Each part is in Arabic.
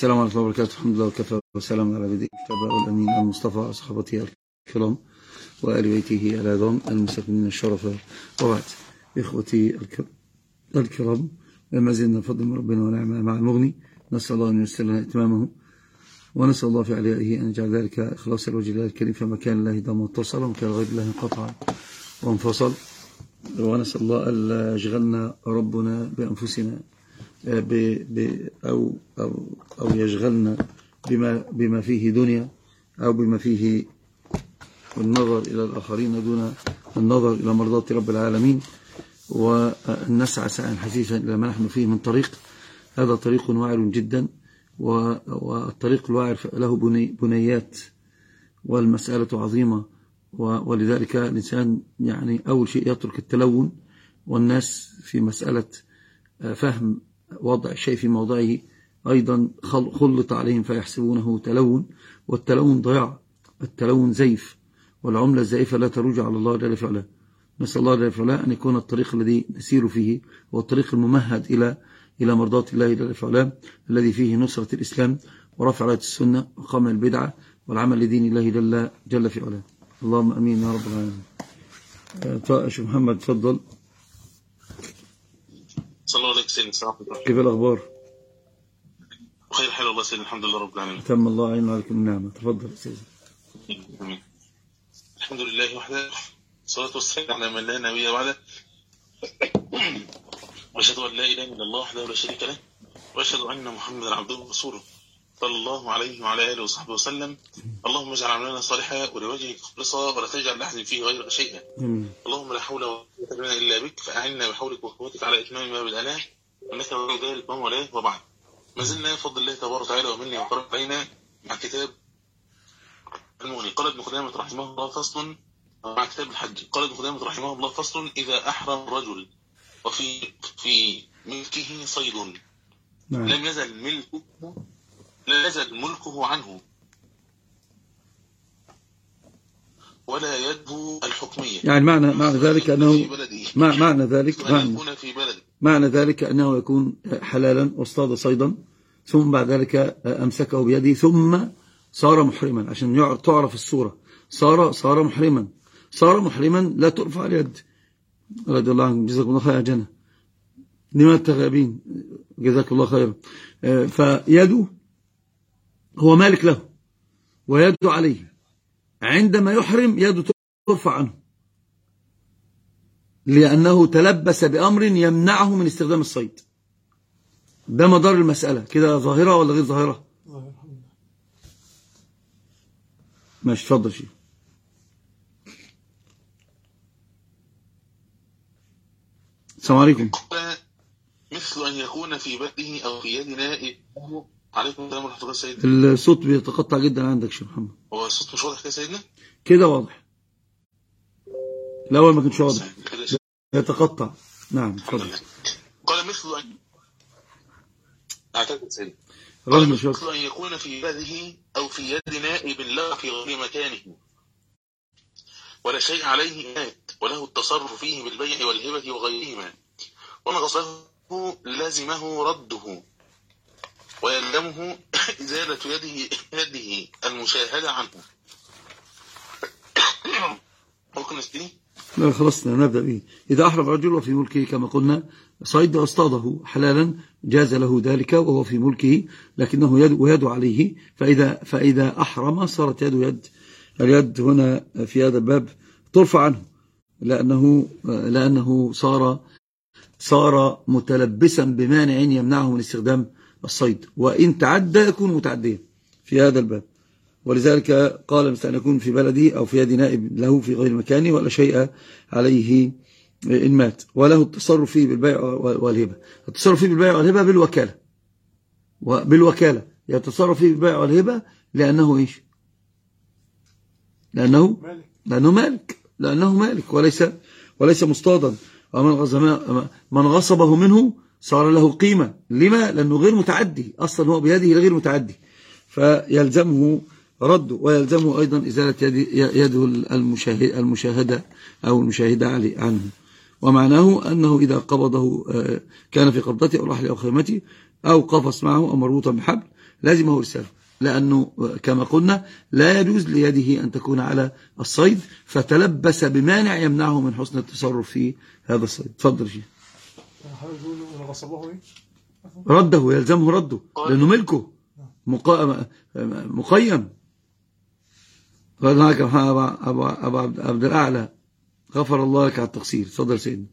السلام عليكم ورحمة الله وبركاته. الحمد لله وكفى وسلام على عباده المجتبى والأمين المصطفى وصحابته الكرام وآل بيته العظام المستكملين الشرف، وبعد. إخوتي الكرام، ما زلنا فضل من ربنا ونعمة مع المغني، نسأل الله أن ييسر لنا إتمامه، ونسأل الله في عليائه أن يجعل ذلك إخلاص الوجه الله الكريم، فما كان الله دام اتصل وما كان غير الله انقطع وانفصل. ونسأل الله ألا يشغلنا ربنا بأنفسنا أو يشغلنا بما فيه دنيا، أو بما فيه النظر إلى الآخرين دون النظر إلى مرضات رب العالمين، ونسعى سعيا حثيثا إلى ما نحن فيه من طريق. هذا طريق واعر جدا، والطريق الواعر له بنيات، والمسألة عظيمة، ولذلك الإنسان يعني أول شيء يترك التلون، والناس في مسألة فهم وضع الشيء في موضعه أيضا خلط عليهم فيحسبونه تلون، والتلون ضياع، التلون زيف، والعملة الزائفة لا تروج على الله جل في علاه. نسأل الله جل في علاه أن يكون الطريق الذي نسير فيه هو الطريق الممهد إلى مرضات الله جل في علاه، الذي فيه نصرة الإسلام ورفع راية السنة وقمع البدعة والعمل لدين الله جل في علاه. اللهم أمين يا رب العالمين. شيخ محمد تفضل. صلى الله عليه وسلم. كيف الأخبار؟ بخير حال الله سيدنا، الحمد لله رب العالمين. تم الله عيننا عليكم النعمة. تفضل سيدي. الحمد لله وحده، الصلاة والسلام على من لا نبي بعده، وأشهد أن لا إله إلا الله وحده لا شريك له، وأشهد أن محمدا عبده ورسوله صلى الله عليه وعلى آله وصحبه وسلم. اللهم اجعل عملنا صالحا ولوجهك خالصا، ولا تجعل لأحد فيه غيرك شيئا. اللهم لا حول ولا قوة إلا بك، فأعنا بحولك وقوتك على إتمام ما بدأناه، إنك ولي ذلك ومولاه. وبعد، ما زلنا بفضل الله تبارك وتعالى ومنه وكرم علينا مع كتاب المغني. قال ابن قدامة رحمه الله فصل مع كتاب الحج. قال ابن قدامة رحمه الله فصل: إذا أحرم الرجل وفي ملكه صيد لم يزل ملكه عنه ولا يده الحكمية. يعني معنى ذلك أنه معنى ذلك أنه يكون حلالا واصطاد صيدا، ثم بعد ذلك أمسكه بيده ثم صار محرما، عشان تعرف الصورة. صار محرما لا ترفع اليد. رضي الله عنكم، جزاكم الله خير يا جنة. لما التغابين، جزاك الله خير. فيده هو مالك له ويده عليه. عندما يحرم يده ترفع عنه، لأنه تلبس بأمر يمنعه من استخدام الصيد. ده مدار المسألة. كده ظاهرة ولا غير ظاهرة؟ ماشي، تفضل شيء. السلام عليكم. مثل أن يكون في بده أو في يد نائب. عليكم السلام ورحمة الله سيدنا. الصوت بيتقطع جدا عندك شيخ محمد. هو الصوت مش واضح كده سيدنا؟ كده واضح. الأول ما كنتش واضح، يتقطع. نعم تفضل. قال مثل أن مثل أن يكون في بده أو في يد نائب لا في غير مكانه، ولا شيء عليه آت، وله التصرف فيه بالبيع والهبة وغيرهما، ونغصه لازمه رده، ويلزمه إزالة يده المشاهدة عنه. ممكن نستني؟ لا خلصنا، نبدأ به. إذا أحرم رجل وفي ملكه كما قلنا صيد واصطاده حلالا جاز له ذلك وهو في ملكه، لكنه يد عليه. فإذا أحرم صارت اليد هنا في هذا الباب ترفع عنه، لأنه صار متلبسا بمانع يمنعه من استخدام الصيد، وإن تعدى يكون متعديا في هذا الباب. ولذلك قال مثل أن يكون في بلده أو في يد نائب له في غير مكانه، ولا شيء عليه إن مات، وله التصرف فيه بالبيع والهبة. التصرف فيه بالبيع والهبة بالوكالة يتصرف فيه بالبيع والهبة، لأنه إيش؟ لأنه مالك وليس مصطادا. ومن غصبه منه صار له قيمة. لما؟ لأنه غير متعدي، أصلا هو بيده غير متعدي، فيلزمه رده، ويلزمه أيضا إزالة يده المشاهدة أو المشاهدة عنه. ومعناه أنه إذا قبضه كان في قبضته أو رحله أو خيمته أو قفص معه أو مربوطا بحبل، لازمه إرساله، لأنه كما قلنا لا يجوز ليده أن تكون على الصيد، فتلبس بمانع يمنعه من حسن التصرف في هذا الصيد. تفضل شيء. رده، يلزمه رده لأنه ملكه مقيم. قال معك أبو عبد الأعلى، غفر الله لك على التقصير. تفضل سيدنا.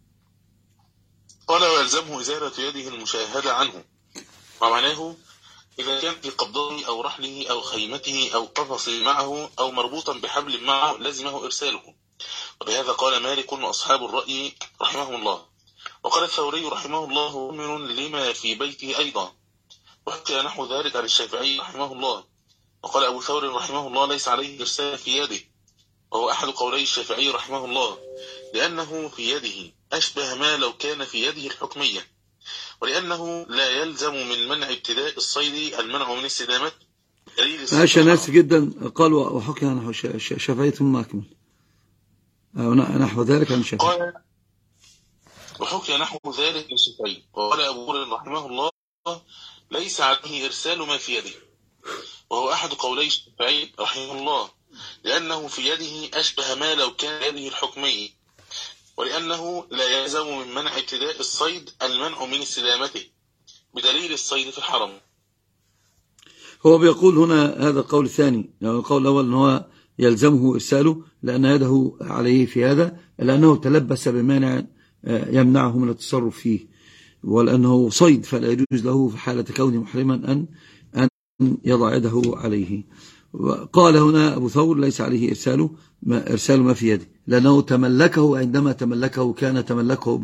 قال ويلزمه إزالة يده المشاهدة عنه، ومعناه إذا كان في قبضه أو رحله أو خيمته أو قفصه معه أو مربوطا بحبل معه لزمه إرساله. وبهذا قال مالك وأصحاب الرأي رحمه الله. وقال الثوري رحمه الله مؤمن لما في بيته أيضا، وحكى نحو ذلك عن الشافعي رحمه الله. وقال أبو ثور رحمه الله ليس عليه إرسال في يده، وهو أحد قولي الشافعي رحمه الله، لأنه في يده أشبه ما لو كان في يده الحكمية، ولأنه لا يلزم من منع ابتداء الصيد المنع من استدامة. عاش ناس جدا قال وحكي نحو الشافعي ثم أكمل نحو ذلك عن الشافعي. وحكي نحو ذلك للشافعي. وقال أبو هريرة رحمه الله ليس عليه إرسال ما في يده، وهو أحد قولي الشافعي رحمه الله، لأنه في يده أشبه ما لو كان يده الحكمي، ولأنه لا يلزم من منع ابتداء الصيد المنع من استدامته بدليل الصيد في الحرم. هو بيقول هنا هذا القول الثاني، يعني القول الأول أنه يلزمه إرساله لأن يده عليه في هذا، لأنه تلبس بمانع يمنعه من التصرف فيه، ولأنه صيد فلا يجوز له في حالة كونه محرما أن يضع يده عليه. قال هنا أبو ثور ليس عليه إرسال ما في يده، لأنه تملكه، عندما تملكه كان تملكه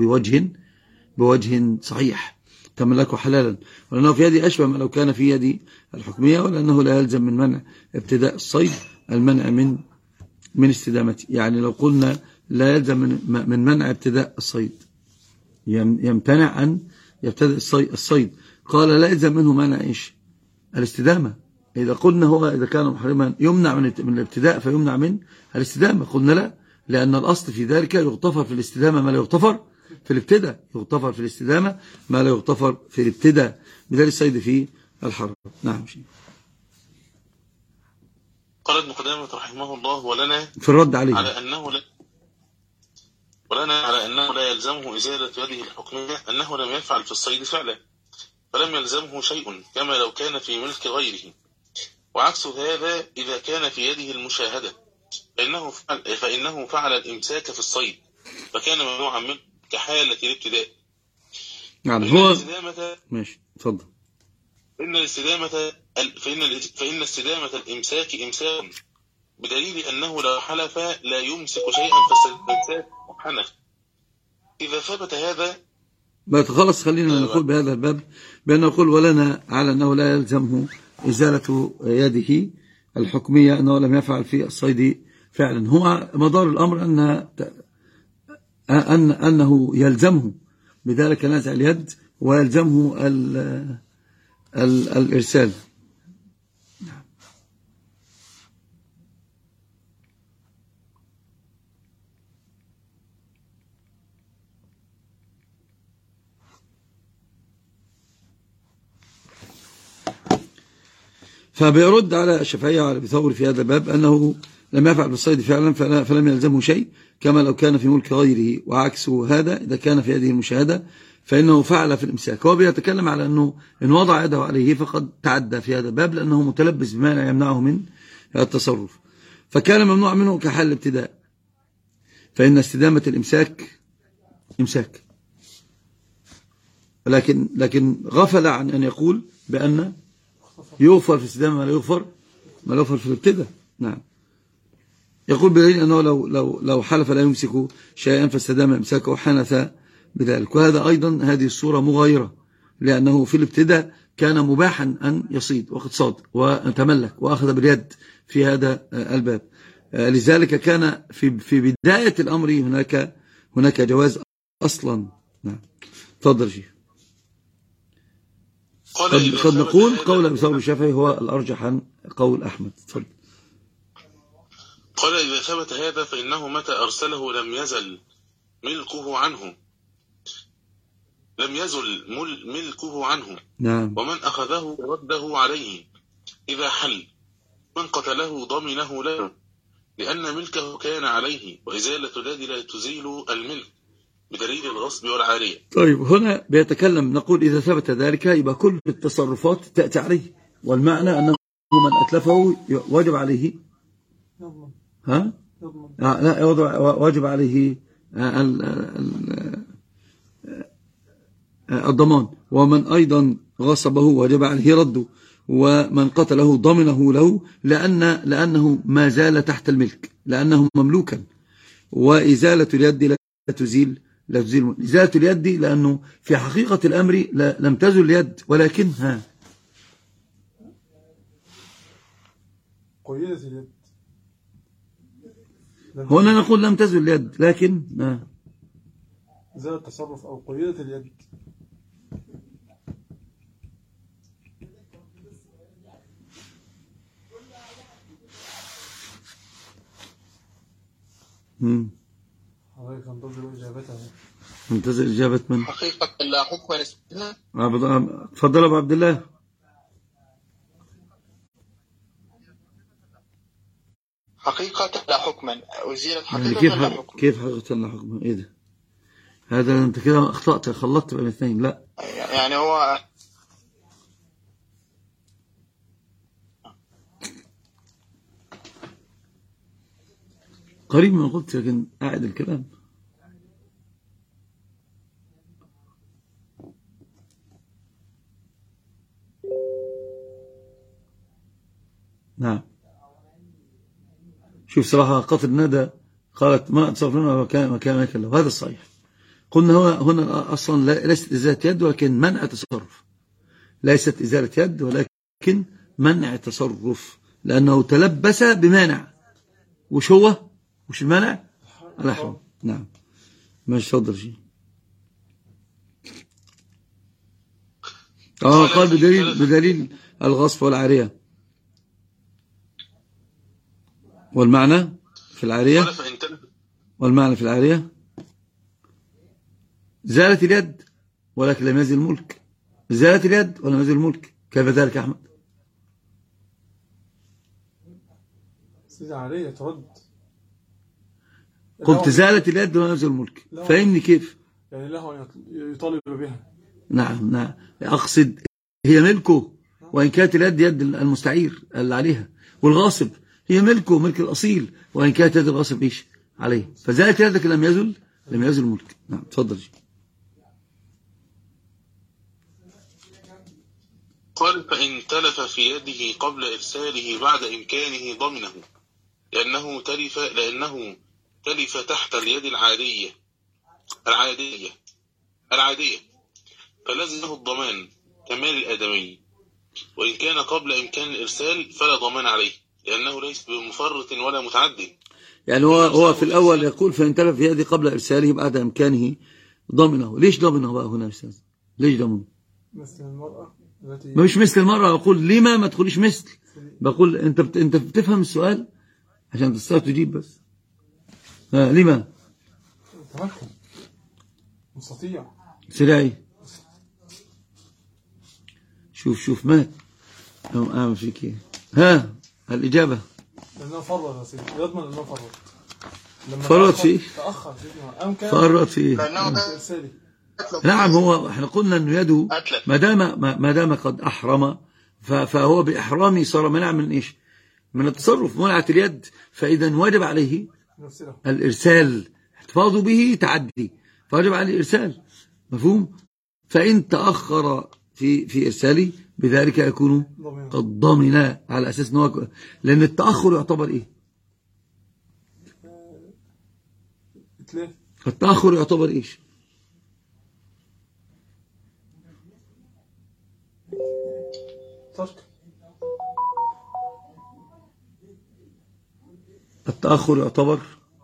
بوجه صحيح، تملكه حلالا، ولأنه في يدي أشبه ما لو كان في يدي الحكمية، ولأنه لا يلزم من منع ابتداء الصيد المنع من استدامته. يعني لو قلنا لا يلزم من منع ابتداء الصيد، يمتنع أن يبتدأ الصيد، قال لا يلزم منه منع إيش؟ الاستدامة. إذا قلنا هو إذا كان محرما يمنع من الابتداء فيمنع من الاستدامة، قلنا لا، لأن الأصل في ذلك يغتفر في الاستدامة ما لا يغتفر في الابتداء، يغتفر في الاستدامة ما لا يغتفر في الابتداء بدليل الصيد في الحرم. نعم شيء. قال ابن قدامة رحمه الله ولنا في الرد عليه على أنه لا يلزمه إزالة يده الحكمية أنه لم يفعل في الصيد فعلا، فلم يلزمه شيء كما لو كان في ملك غيره. وعكس هذا إذا كان في يده المشاهدة فإنه فعل الإمساك في الصيد فكان ممنوعا منه كحالة الابتداء. نعم هو ماشي تفضل. فإن استدامة الإمساك إمساك بدليل أنه لو حلف لا يمسك شيئا فالإمساك حنف. إذا ثبت هذا خلص خلينا نقول بهذا الباب بأن نقول ولنا على أنه لا يلزمه إزالة يده الحكمية أنه لم يفعل في الصيد فعلا. هو مدار الأمر أنه يلزمه بذلك نزع اليد ويلزمه الإرسال. فبيرد على الشافعي وعلى أبي ثور في هذا الباب أنه لم يفعل بالصيد فعلا فلم يلزمه شيء كما لو كان في ملك غيره، وعكس هذا إذا كان في يده المشاهدة فإنه فعل في الإمساك. هو بيتكلم على أنه إن وضع يده عليه فقد تعدى في هذا الباب لأنه متلبس بمانع يمنعه من التصرف، فكان ممنوع منه كحال الابتداء. فإن استدامة الإمساك إمساك، لكن غفل عن أن يقول بأن يغفر في الاستدامة ما لا يغفر في الابتداء. نعم. يقول بدليل أنه لو حلف لا يمسك شيئا فاستدام إمساكه حنث بذلك. وهذا أيضا هذه الصورة مغايرة، لأنه في الابتداء كان مباحا أن يصيد وقد صاد وتملك وأخذ باليد في هذا الباب، لذلك كان في بداية الأمر هناك جواز أصلا. نعم. تفضل شيخ. قد نقول قول أبي ثور الشافعي هو الأرجح عن قول أحمد. تفضل. قال إذا ثبت هذا فإنه متى أرسله لم يزل ملكه عنه، لم يزل ملكه عنه. نعم. ومن أخذه رده عليه إذا حل. من قتله ضمنه له لأن ملكه كان عليه، وإزالة اليد لا تزيل الملك بدليل الغصب والعارية. طيب هنا بيتكلم، نقول إذا ثبت ذلك يبقى كل التصرفات تأتي عليه، والمعنى أنه من أتلفه واجب عليه ها؟ لا واجب عليه الضمان، ومن أيضا غصبه واجب عليه رده، ومن قتله ضمنه له لأنه ما زال تحت الملك، لأنه مملوكا. وإزالة اليد لا تزيل إزالة اليد، لأنه في حقيقة الأمر لم تزل اليد، ولكنها قيدت اليد. هنا نقول لم تزل اليد، لكن زال التصرف أو قيدت اليد. حضرتك انتظر إجابتها. منتظر إجابة من؟ حقيقة لا حكم لسنة. تفضل أبو عبد الله. حقيقة لا حكما أزيلت يعني حقيقة لا حكما. كيف حقيقة لا حكما؟ إيه ده؟ هذا أنت كده أخطأت، خلطت بين الاثنين. لا يعني هو قريب من قلت، لكن أعد الكلام. نعم. شوف صراحة قطر ندى قالت ما أتصرف لنا مكان له، هذا الصحيح. قلنا هنا أصلا ليست إزالة يد ولكن منع تصرف، ليست إزالة يد ولكن منع تصرف، لأنه تلبس بمانع. وش هو؟ وش المانع؟ الأحرام. نعم. ماشي، تفضل شيء. قال بدليل الغصب والعارية. والمعنى في العارية زالت اليد ولكن لم يزل الملك. زالت اليد ولم يزل الملك. كيف ذلك يا أحمد؟ سيدة عارية ترد. قلت زالت اليد ولم يزل الملك، فإني كيف؟ يعني له يطالب بها. نعم. أقصد هي ملكه، وإن كانت اليد يد المستعير اللي عليها، والغاصب هي ملكه، ملك الأصيل، وإن كانت يد الغاصب إيش عليه. فزالت يدك لم يزل الملك. نعم، تفضل. قال فإن تلف في يده قبل إرساله بعد إمكانه ضمنه لأنه تلف تحت اليد العادية فلازمه الضمان كمال الآدمي، وإن كان قبل إمكان الإرسال فلا ضمان عليه لأنه ليس بمفرط ولا متعد. يعني هو في الأول يقول فإن تلف في يده قبل إرساله بعد إمكانه ضمنه. ليش ضمنه بقى هنا يا أستاذ؟ ليش ضمنه؟ مثل المرأة التي مش مثل المرأة. بقول لما ما تقوليش مثل، بقول أنت بتفهم السؤال عشان تستطيع تجيب بس. لما؟ تمكن مستطيع سريعي. شوف مات أعمل فيك إيه. الإجابة لأنه فرط يا سيدي، يضمن أنه فرط. فرط فيه، تأخر أمكن فرط فيه. نعم، هو احنا قلنا أنه يده ما دام قد أحرم، فهو بإحرامه صار منع من إيش؟ من التصرف. منعت اليد، فإذا واجب عليه الإرسال. احتفاظه به تعدي، فواجب عليه الإرسال. مفهوم؟ فإن تأخر في إرساله بذلك يكون قد ضمن، على أساس أنه لأن التأخر يعتبر إيه؟ التأخر يعتبر إيش؟ التأخر يعتبر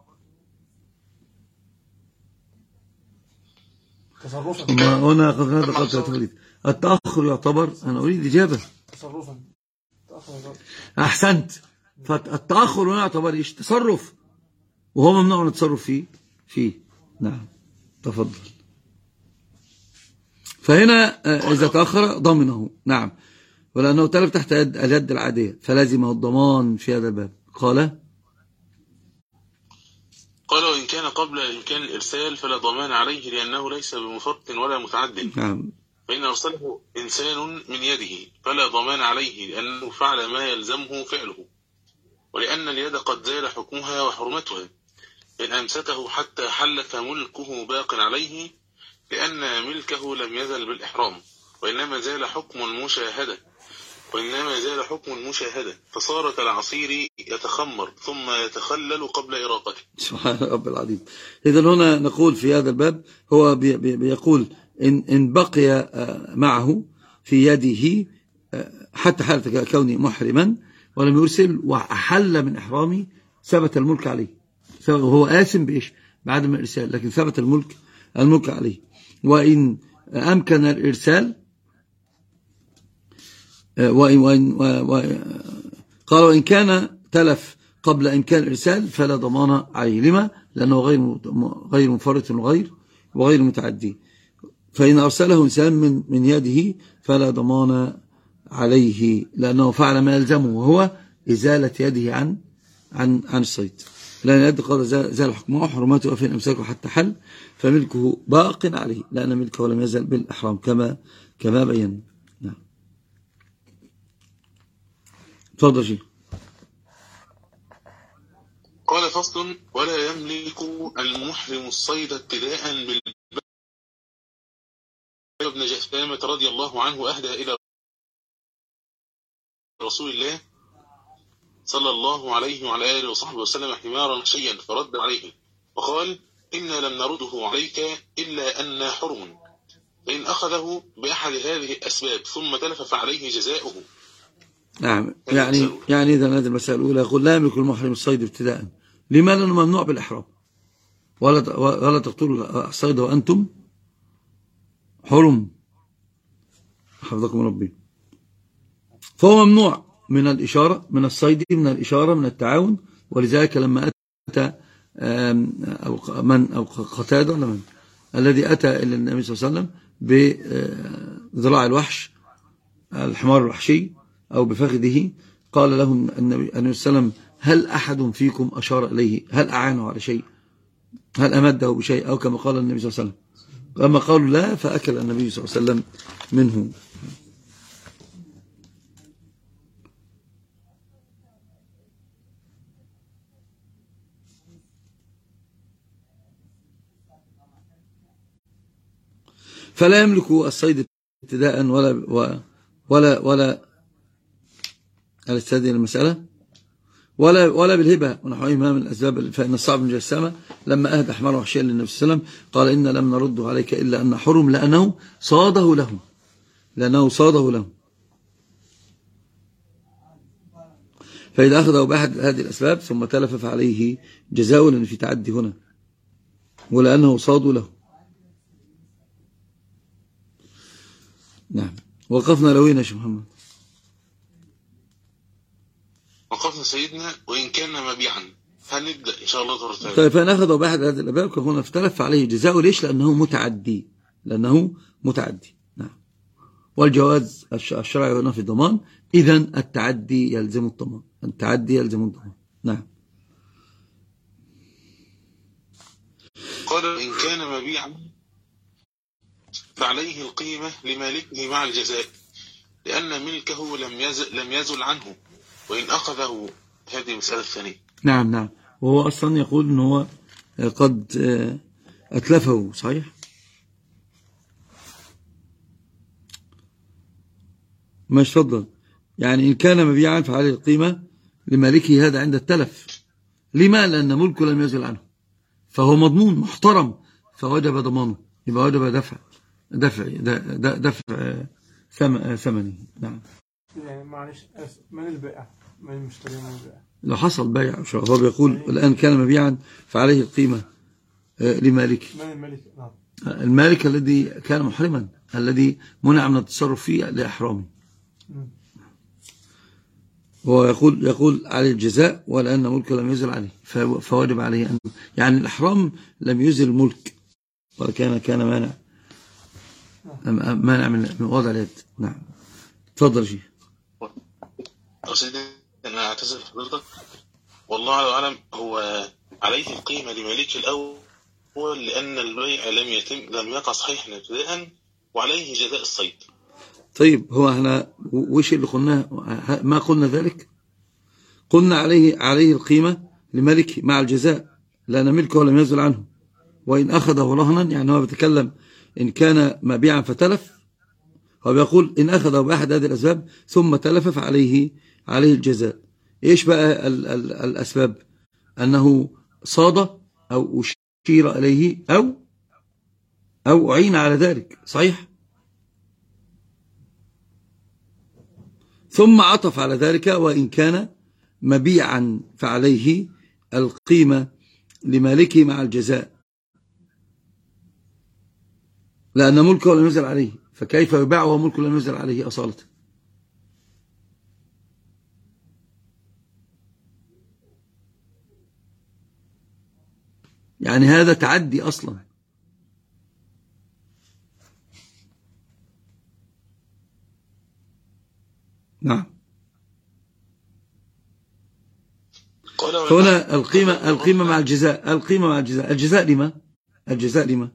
تصرفا. هنا قد التأخر يعتبر، أنا أريد إجابة. تصرفا. أحسنت. فالتأخر هنا يعتبر إيش؟ تصرف، وهو ممنوع من التصرف فيه. نعم، تفضل. فهنا إذا تأخر ضمنه. نعم، ولأنه تلف تحت اليد العادية فلازمه الضمان في هذا الباب. قال وإن كان قبل إمكان الإرسال فلا ضمان عليه لأنه ليس بمفرط ولا متعد. نعم. فإن أرسله إنسان من يده فلا ضمان عليه لأنه فعل ما يلزمه فعله، ولأن اليد قد زال حكمها وحرمتها. إن أمسكه حتى حل فملكه باق عليه، لأن ملكه لم يزل بالإحرام، وإنما زال حكم المشاهدة فصار كالعصير يتخمر ثم يتخلل قبل إراقته. سبحان رب العظيم. إذن هنا نقول في هذا الباب هو بيقول إن بقي معه في يده حتى حالة كونه محرما ولم يرسل وأحل من إحرامه ثبت الملك عليه، وهو آثم بإيش؟ بعدم الإرسال، لكن ثبت الملك عليه. وإن أمكن الإرسال قال وإن كان تلف قبل إمكان الإرسال فلا ضمان عليه. لما؟ لأنه غير مفرط وغير متعدي. فإن أرسله إنسان من يده فلا ضمان عليه لأنه فعل ما يلزمه وهو إزالة يده عن الصيد. لأن يد قال زال حكمه وحرمته وفين أمساكه حتى حل فملكه باق عليه لأن ملكه لم يزل بالإحرام كما بينا. نعم. تفضل شيء. قال فصل: ولا يملك المحرم الصيد ابتداء بالباب. ابن جثامة رضي الله عنه أهدى إلى رسول الله صلى الله عليه وعلى آله وصحبه وسلم حمارا شيئا فرد عليه وقال: إنا لم نرده عليك إلا أن حرم، فإن أخذه بأحد هذه الأسباب ثم تلف فعليه جزاؤه. نعم. يعني إذا هذه المسألة الأولى يقول لا يملك المحرم الصيد ابتداء. لما؟ لأنه ممنوع بالإحرام. ولا تقتلوا الصيد وأنتم حرم حفظكم ربي. فهو ممنوع من الإشارة، من الصيد، من الإشارة، من التعاون. ولذلك لما أتى أو قتادة ولا من الذي أتى إلى النبي صلى الله عليه وسلم بذراع الوحش الحمار الوحشي أو بفخذه، قال له النبي صلى الله عليه وسلم: هل أحد فيكم أشار إليه؟ هل أعانه على شيء؟ هل أمده بشيء؟ أو كما قال النبي صلى الله عليه وسلم. لما قالوا لا فأكل النبي صلى الله عليه وسلم منه. فلا يملك الصيد ابتداء ولا الاستدلال المسألة ولا بالهبة ونحوهما من الأسباب. فإن الصعب بن جسامة لما أهدى حمار وحشيا للنبي صلى الله عليه وسلم قال: إن لم نرده عليك إلا أن حرم، لأنه صاده له. فإذا أخذه بأحد هذه الأسباب ثم تلف فعليه جزاء، لأن في تعدي هنا، ولأنه صاد له. نعم. وقفنا لوين يا شيخ محمد؟ وقفنا سيدنا وإن كان مبيعا. هنبدأ إن شاء الله تعالى. طيب، فإن أخذه بأحد هذه الأسباب هنا فتلف عليه جزاء. ليش؟ لأنه متعدي. نعم. والجواز الشرعي هنا في الضمان. إذن التعدي يلزم الضمان. نعم. قال: إن كان مبيعا فعليه القيمة لمالكه مع الجزاء، لأن ملكه لم يزل عنه، وإن أخذه. هذه المسألة الثانية. نعم. وهو أصلا يقول أنه قد أتلفه. صحيح. مش فضل. يعني إن كان مبيعا فعليه القيمة لمالكه، هذا عند التلف. لما؟ لأن ملكه لم يزل عنه، فهو مضمون محترم، فوجب ضمانه، يبقى وجب دفع ثمنه. نعم. يعني معلش، من البائع؟ من المشتري من البائع؟ لو حصل بيع، هو بيقول الآن كان مبيعا فعليه القيمة لمالك. من الملك؟ نعم. المالك الذي كان محرما، الذي منع من التصرف فيه لإحرامه. هو يقول عليه الجزاء، ولأن ملكه لم يزل عليه فواجب عليه أن، يعني الإحرام لم يزل الملك، ولكن كان مانع. ما نعمل وضع اليد. نعم تفضل شيخ. سيدي أنا أعتذر حضرتك، والله أعلم هو عليه القيمة لمالك الأول لأن البيع لم يقع صحيحا ابتداء، وعليه جزاء الصيد. طيب هو احنا وش اللي قلناه؟ ما قلنا ذلك؟ قلنا عليه القيمة لمالك مع الجزاء لأن ملكه لم يزل عنه، وإن أخذه رهنا، يعني هو بيتكلم إن كان مبيعا فتلف، هو بيقول إن أخذه بأحد هذه الأسباب ثم تلف فعليه الجزاء. إيش بقى الأسباب؟ أنه صاد أو أشير إليه أو أعين على ذلك، صحيح؟ ثم عطف على ذلك، وإن كان مبيعا فعليه القيمة لمالكه مع الجزاء لأن ملكه لم ينزل عليه، فكيف يباع وملكه لم ينزل عليه أصالة؟ يعني هذا تعدي أصلا. نعم. هنا القيمة مع الجزاء، الجزاء لما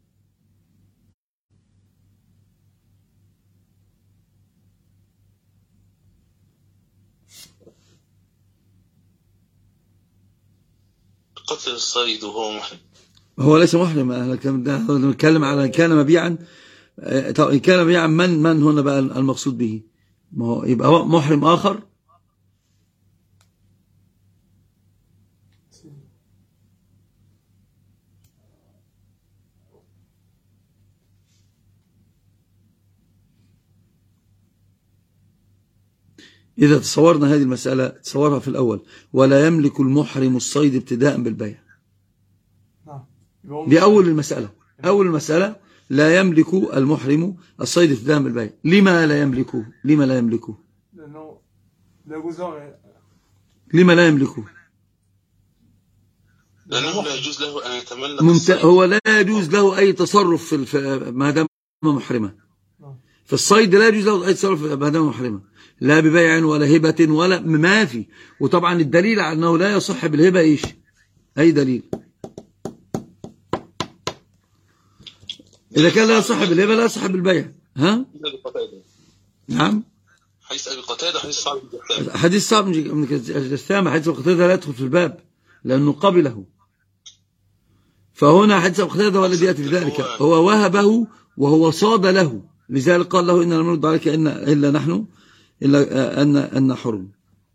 قتل الصيد وهو محرم. هو ليس محرم، احنا نتكلم على كان مبيعا. طب إن كان مبيعا من هنا بقى المقصود به؟ ما هو يبقى محرم آخر. إذا تصورنا هذه المسألة، تصورها في الأول: ولا يملك المحرم الصيد ابتداء بالبيع. دي أول المسألة. لا يملك المحرم الصيد ابتداء بالبيع. لما لا يملكه؟ لما لا يملكه؟ لما لا يملكه؟ لأنه لا يجوز له أن يتملك. هو لا يجوز له أي تصرف ما دام محرمة. في الصيد لا يجوز له أي تصرف ما دام محرمة، لا ببيع ولا هبة ولا ما في. وطبعا الدليل على أنه لا يصح بالهبة إيش؟ أي دليل؟ إذا كان لا يصح بالهبة لا يصح بالبيع. ها؟ نعم. حديث أبي قتادة حديث صعب من الجثامة. حديث أبي قتادة لا يدخل في الباب لأنه قبله. فهنا حديث أبي قتادة هو الذي يأتي في ذلك، هو وهبه وهو صاد له، لذلك قال له إننا لم نرد عليك إلا نحن إلا أن حرم.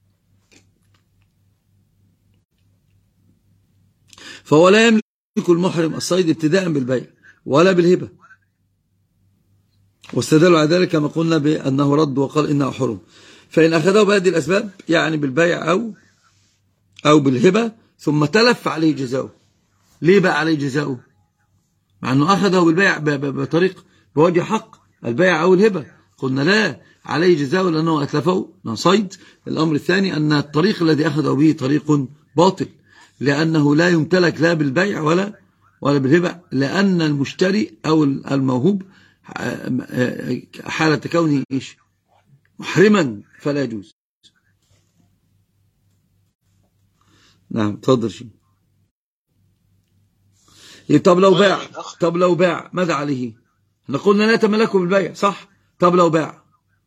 فهو لا يملك المحرم الصيد ابتداء بالبيع ولا بالهبة، واستدلوا على ذلك كما قلنا بأنه رد وقال إنه حرم. فإن أخذه بهذه الأسباب، يعني بالبيع أو بالهبة، ثم تلف عليه جزاؤه. ليه بقى عليه جزاؤه؟ مع أنه أخذه بالبيع بطريق بوجه حق، البيع أو الهبة. قلنا لا، عليه جزاؤه لأنه أتلفه صيد. الأمر الثاني أن الطريق الذي أخذه به طريق باطل، لأنه لا يمتلك لا بالبيع ولا بالهبة، لأن المشتري أو الموهوب حالة كونه إيش؟ محرما، فلا يجوز. نعم تفضل شيء. طب لو باع ماذا عليه؟ احنا قلنا لا تملكه بالبيع، صح؟ طب لو باع،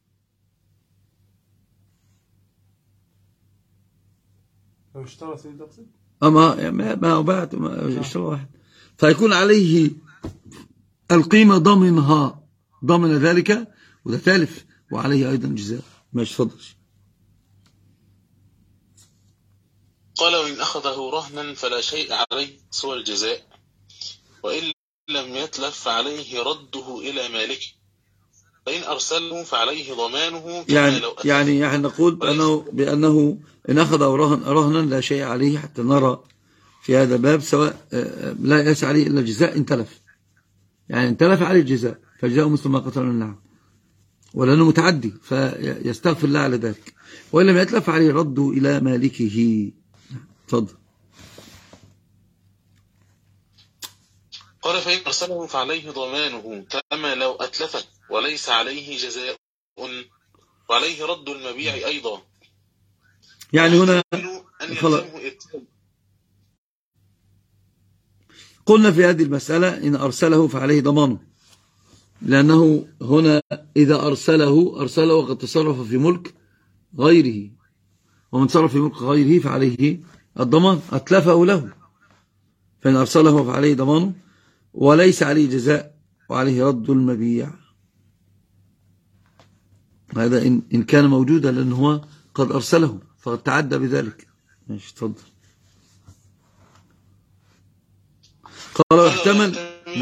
لو اشترى سيد أقصد ما هو باع اشترى واحد، فيكون عليه القيمة ضمن ذلك، وده تالف وعليه أيضا جزاء. ماشي تفضل. قال: وإن أخذه رهنا فلا شيء عليه سوى الجزاء، وإن لم يتلف فعليه رده إلى مالكه، فإن أرسله فعليه ضمانه. يعني نقول بأنه إن أخذه رهنا لا شيء عليه، حتى نرى في هذا الباب سواء لا يسعى عليه إلا الجزاء إن تلف، يعني إن تلف عليه الجزاء فالجزاء مثل ما قتل النعم، ولأنه متعدي فيستغفر الله على ذلك، وإن لم يتلف عليه رده إلى مالكه. تفضل. قال: قال فإن أرسله فعليه ضمانه كما لو أتلفه وليس عليه جزاء وعليه رد المبيع أيضا. يعني هنا قلنا في هذه المسألة إن أرسله فعليه ضمانه، لأنه هنا إذا أرسله وقد تصرف في ملك غيره، ومن تصرف في ملك غيره فعليه الضمان، أتلفه له. فإن أرسله فعليه ضمانه وليس عليه جزاء وعليه رد المبيع. هذا إن كان موجودا، لأنه هو قد أرسله فقد تعدى بذلك. ماشي، تفضل. قال ويحتمل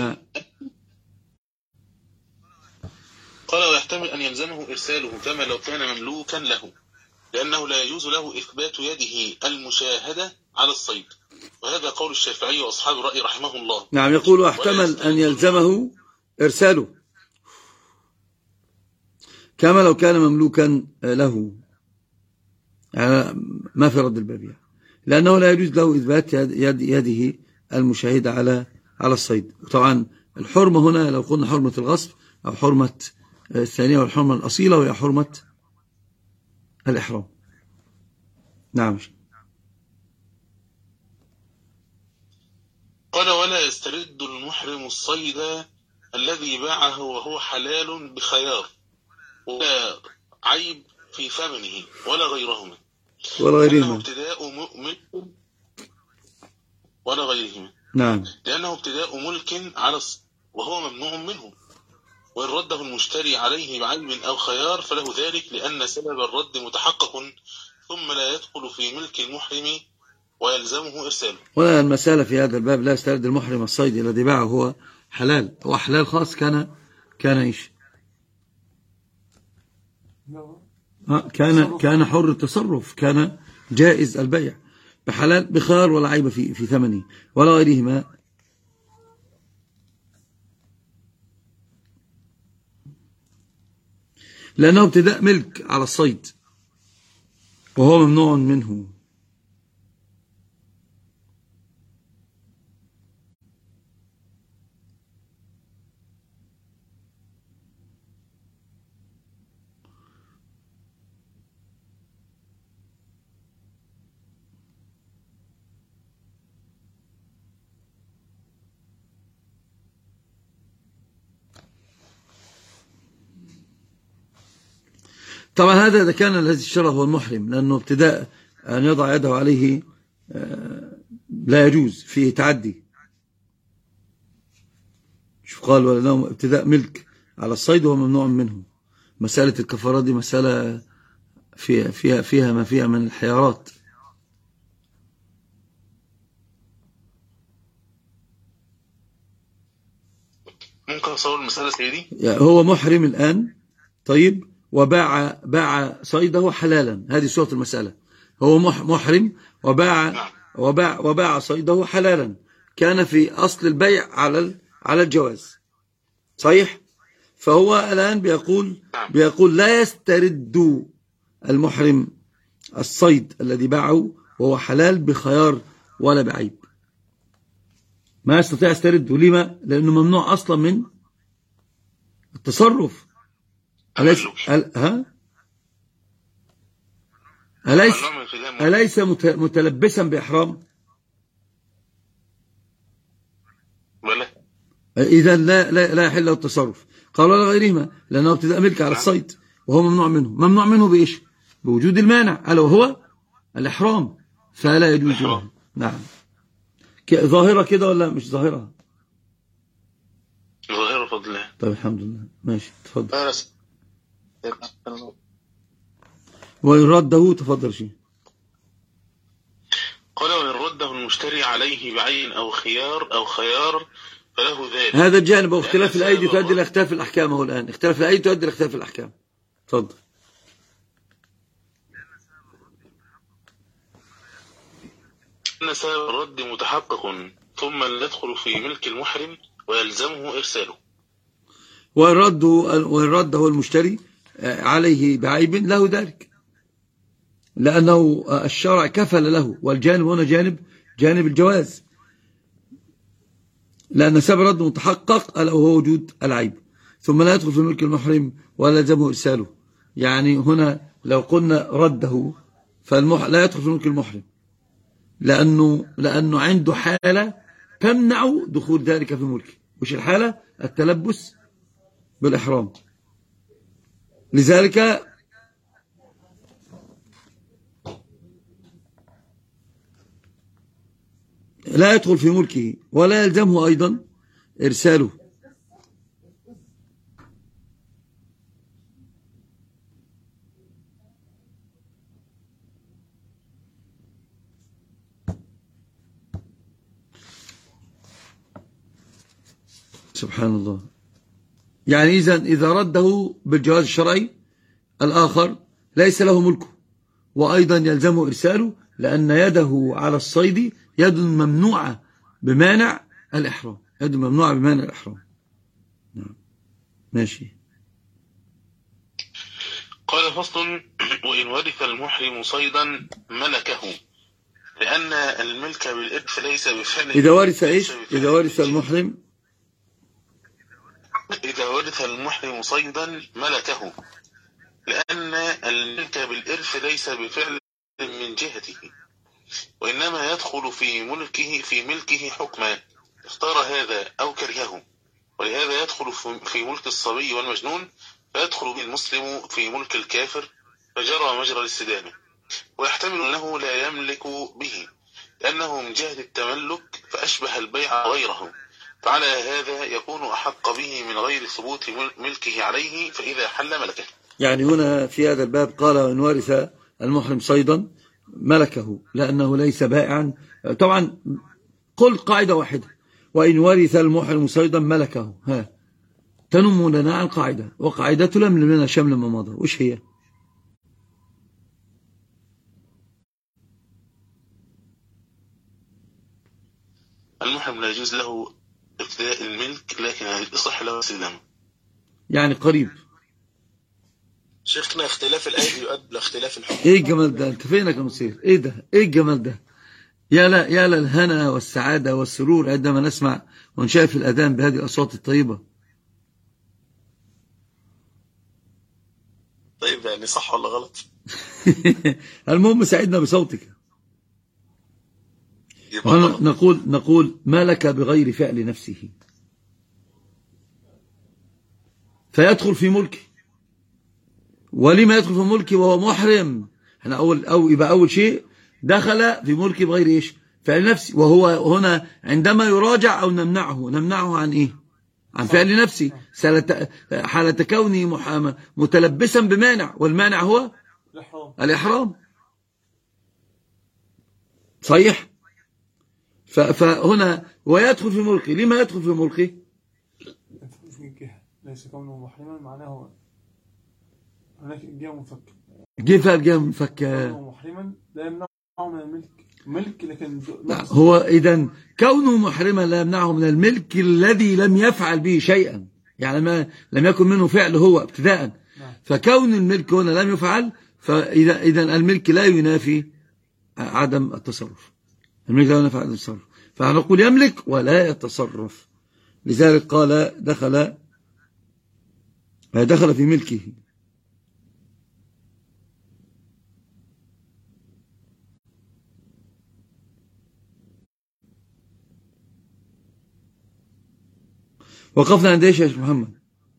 قال ويحتمل أن يلزمه إرساله كما لو كان مملوكا له، لأنه لا يجوز له إثبات يده المشاهدة على الصيد، وهذا قول الشافعي وأصحاب الرأي رحمه الله. نعم، يقول واحتمل أن يلزمه إرساله كما لو كان مملوكا له، ما في رد البيع، لأنه لا يجوز له إثبات يده المشاهدة على الصيد. وطبعا الحرمة هنا لو قلنا حرمة الغصب أو حرمة الثانية والحرمة الأصيلة، وهي حرمة الإحرام. نعم. قال ولا يسترد المحرم الصيد الذي باعه وهو حلال بخيار، ولا عيب في ثمنه ولا غيرهما، لأنه ابتداء ملك ولا غيرهما. نعم، لأنه ابتداء ملك على وهو ممنوع منه، وإن رده المشتري عليه بعيب أو خيار فله ذلك، لأن سبب الرد متحقق، ثم لا يدخل في ملك المحرم ويلزمه إرساله. ولا المسألة في هذا الباب لا يسترد المحرم الصيد الذي باعه هو حلال، وحلال خاص كان إيش؟ كان حر التصرف، كان جائز البيع بحلال بخيار ولا عيب في ثمنه ولا غيرهما. لأنه ابتداء ملك على الصيد وهو ممنوع منه. طبعا هذا إذا كان الذي اشترى هو المحرم، لأنه ابتداء أن يضع يده عليه لا يجوز، فيه تعدي. شوف قال ولأنه ابتداء ملك على الصيد وهو ممنوع منه. مسألة الكفارات دي مسألة فيها ما فيها من الحيارات. ممكن أصور المسألة سيدي؟ هو محرم الآن، طيب، وباع صيده حلالا. هذه صورة المسألة. هو محرم وباع صيده حلالا، كان في أصل البيع على الجواز، صحيح؟ فهو الآن بيقول لا يسترد المحرم الصيد الذي باعه وهو حلال بخيار ولا بعيب. ما يستطيع يسترده. لما؟ لأنه ممنوع أصلا من التصرف. أليس متلبسا بإحرام؟ إذا لا يحل له التصرف. قال ولا غيرهما، لأنه ابتداء ملك على الصيد وهو ممنوع منه بإيش؟ بوجود المانع، ألا وهو الإحرام، فلا يجوز له. نعم. ظاهرة كده ولا مش ظاهرة؟ ظاهرة بفضل الله. طيب الحمد لله. ماشي، تفضل. وإن رده، تفضل شيء. قال وإن رده المشتري عليه بعين أو خيار فله ذلك. هذا الجانب، واختلاف الأيدي تؤدي إلى اختلاف الأحكام. هو الآن اختلاف الأيدي تؤدي إلى اختلاف الأحكام. تفضل. أن سبب الرد متحقق، ثم يدخل في ملك المحرم ويلزمه إرساله. وإن رده المشتري عليه بعيب له ذلك، لأنه الشرع كفل له، والجانب هنا جانب الجواز. لأن سبب الرد متحقق ألا وهو وجود العيب. ثم لا يدخل في ملك المحرم ولا يلزمه إرساله. يعني هنا لو قلنا رده لا يدخل في ملك المحرم لأنه عنده حالة تمنع دخول ذلك في ملكه. وش الحالة؟ التلبس بالإحرام. لذلك لا يدخل في ملكه ولا يلزمه أيضا إرساله. سبحان الله. يعني إذا رده بالجواز الشرعي الآخر ليس له ملكه، وأيضا يلزمه إرساله، لأن يده على الصيد يد ممنوعة بمانع الإحرام. يد ممنوعة بمانع الإحرام. نعم. ماشي. قال فصل: وإن ورث المحرم صيدا ملكه، لأن الملك بالإرث ليس بفعل. إذا ورث إيش؟ إذا ورث المحرم صيدا ملكه، لأن الملك بالإرث ليس بفعل من جهته، وإنما يدخل في ملكه حكما اختار هذا أو كرهه. ولهذا يدخل في ملك الصبي والمجنون، فيدخل به المسلم في ملك الكافر، فجرى مجرى الاستدامة. ويحتمل أنه لا يملك به لأنه من جهة التملك فأشبه البيع غيره، فعلى هذا يكون أحق به من غير ثبوت ملكه عليه، فإذا حل ملكه. يعني هنا في هذا الباب قال: وإن ورث المحرم صيدا ملكه، لأنه ليس بائعا. طبعا قل قاعدة واحدة: وإن ورث المحرم صيدا ملكه. تنم لنا عن قاعدة، وقاعدة لم لنا شمل ما مضى. وش هي؟ المحرم لا يجوز له ابتداء الملك، لكن يصح له استخدامه. يعني قريب. شيخنا اختلاف الآية يؤدي لاختلاف الحكم. ايه الجمال ده؟ انت فينك يا مصير؟ ايه ده؟ ايه الجمال ده؟ يا للهنا والسعادة والسرور عندما نسمع ونشاهد الأذان بهذه الأصوات الطيبة. طيب يعني صح ولا غلط؟ المهم سعدنا بصوتك. نقول ما لك بغير فعل نفسه، فيدخل في ملكه. ولما يدخل في ملكه وهو محرم؟ احنا يبقى أول شيء دخل في ملكه بغير إيش؟ فعل نفسه. وهو هنا عندما يراجع أو نمنعه عن إيه؟ عن فعل نفسه، حالة كونه متلبسا بمانع، والمانع هو الإحرام. صحيح؟ فهنا ويدخل في ملكه. لما يدخل في ملكه؟ ليس كونه محرما معناه هناك جهة منفكة. جهة منفكة. كونه محرما لا يمنعه من الملك لكن هو إذن كونه محرما لا يمنعه من الملك الذي لم يفعل به شيئا، يعني ما لم يكن منه فعل هو ابتداء. فكون الملك هنا لم يفعل، فإذا الملك لا ينافي عدم التصرف. الملك لا ينافي عدم التصرف، فنقول يملك ولا يتصرف. لذلك قال دخل في ملكه. وقفنا عند ايش يا شيخ محمد؟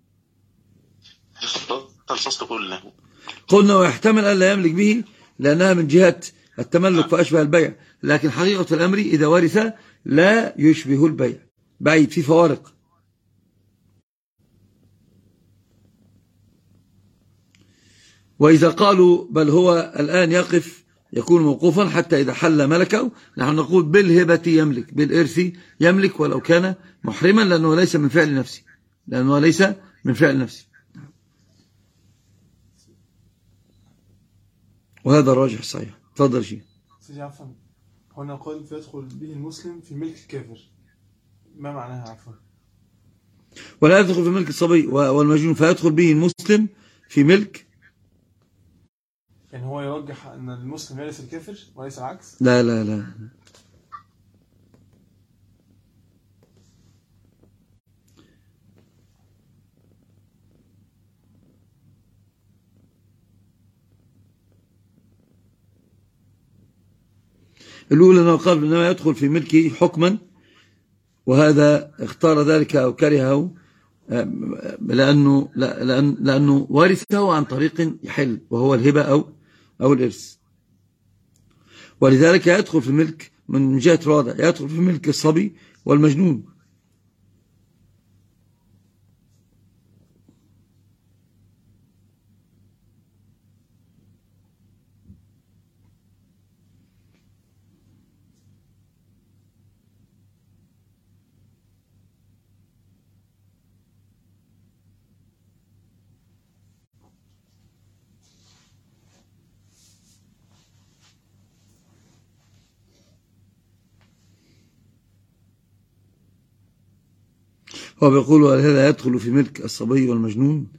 الفصل كله. قلنا ويحتمل أن لا يملك به لأنها من جهة التملك فأشبه البيع، لكن حقيقة الأمر إذا ورث لا يشبه البيع، بعيد، في فوارق. وإذا قالوا بل هو الآن يكون موقوفا حتى إذا حل ملكه، نحن نقول بالهبة يملك، بالإرث يملك ولو كان محرما، لأنه ليس من فعل نفسه. وهذا الراجح الصحيح. تفضل شيء. سيدي عفوا، هنا قال فيدخل به المسلم في ملك الكافر، ما معناها عفوا؟ ولا يدخل في ملك الصبي والمجنون، فيدخل به المسلم في ملك. يعني هو يرجح أن المسلم يرث الكافر وليس العكس؟ لا. الأولى أنه قال إنما يدخل في ملكه حكما، وهذا اختار ذلك أو كرهه لأنه ورثه عن طريق يحل، وهو الهبة أو الإرث. ولذلك يدخل في الملك من جهة الوضع، يدخل في ملك الصبي والمجنون. هو بيقول هذا يدخل في ملك الصبي والمجنون،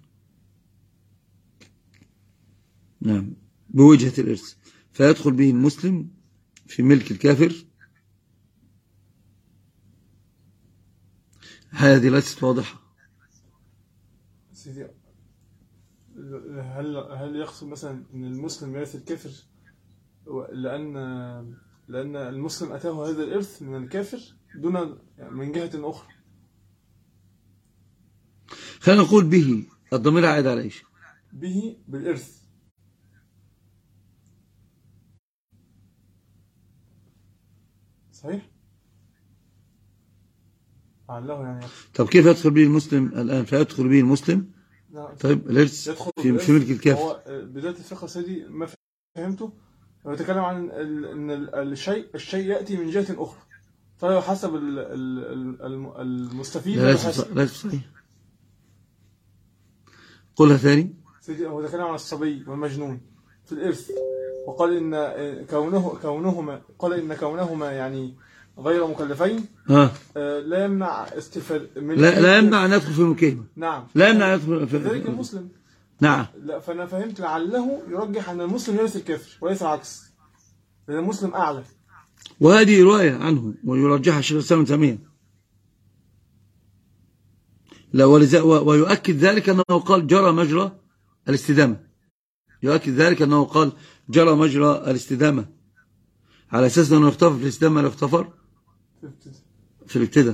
نعم، بوجهة الإرث، فيدخل به المسلم في ملك الكافر. هذه ليست واضحة. سيدي، هل يقصد مثلا ان المسلم يرث الكافر لأن المسلم أتاه هذا الإرث من الكافر دون من جهة أخرى؟ خلينا نقول به، الضمير عائد على ايش؟ به بالإرث. صحيح؟ لعله يعني. طب كيف يدخل به المسلم الآن؟ فيدخل به المسلم، طيب الإرث في ملك الكافر. هو بداية الفقه سيدي ما فهمته، يتكلم عن ان الشيء يأتي من جهة أخرى، فهو حسب المستفيد. لا صحيح. قولها ثاني. سيدي، هو تكلم عن الصبي والمجنون في الإرث، وقال إن كونهما يعني غير مكلفين لا يمنع لا يمنع أن يدخل في ملكهما. نعم، لا يمنع أن يدخل في ذلك المسلم. نعم. لا، فأنا فهمت لعله يرجح أن المسلم يرث الكافر وليس العكس، لأن المسلم أعلى. وهذه رواية عنه ويرجحها الشيخ الإسلام ابن تيمية. لا، ويؤكد ذلك أنه قال جرى مجرى الاستدامة. يؤكد ذلك أنه قال جرى مجرى الاستدامة، على أساس أنه يختفر في الاستدامة، يختفر في الابتداء.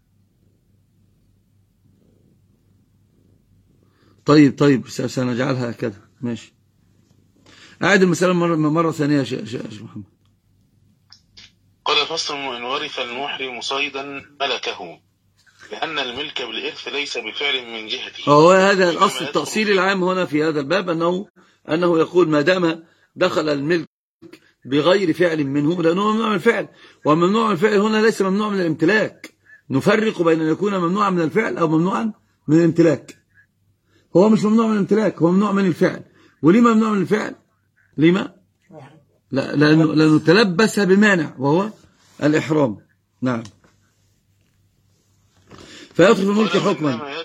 طيب سنجعلها كذا، ماشي. أعد المسألة مرة ثانية يا شيخ محمد. قال فصل: إن ورث المحرم صيدا ملكه، لأن الملك بالإرث ليس بفعل من جهته. هو هذا الأصل التأصيلي العام هنا في هذا الباب، أنه يقول ما دام دخل الملك بغير فعل منه لأنه ممنوع من الفعل، وممنوع من الفعل هنا ليس ممنوع من الامتلاك. نفرق بين أن يكون ممنوعا من الفعل أو ممنوعا من الامتلاك. هو مش ممنوع من الامتلاك، هو ممنوع من الفعل. ولما ممنوع من الفعل؟ لما؟ لأنه تلبس بمانع وهو الإحرام. نعم. فيدخل في ملك حكما.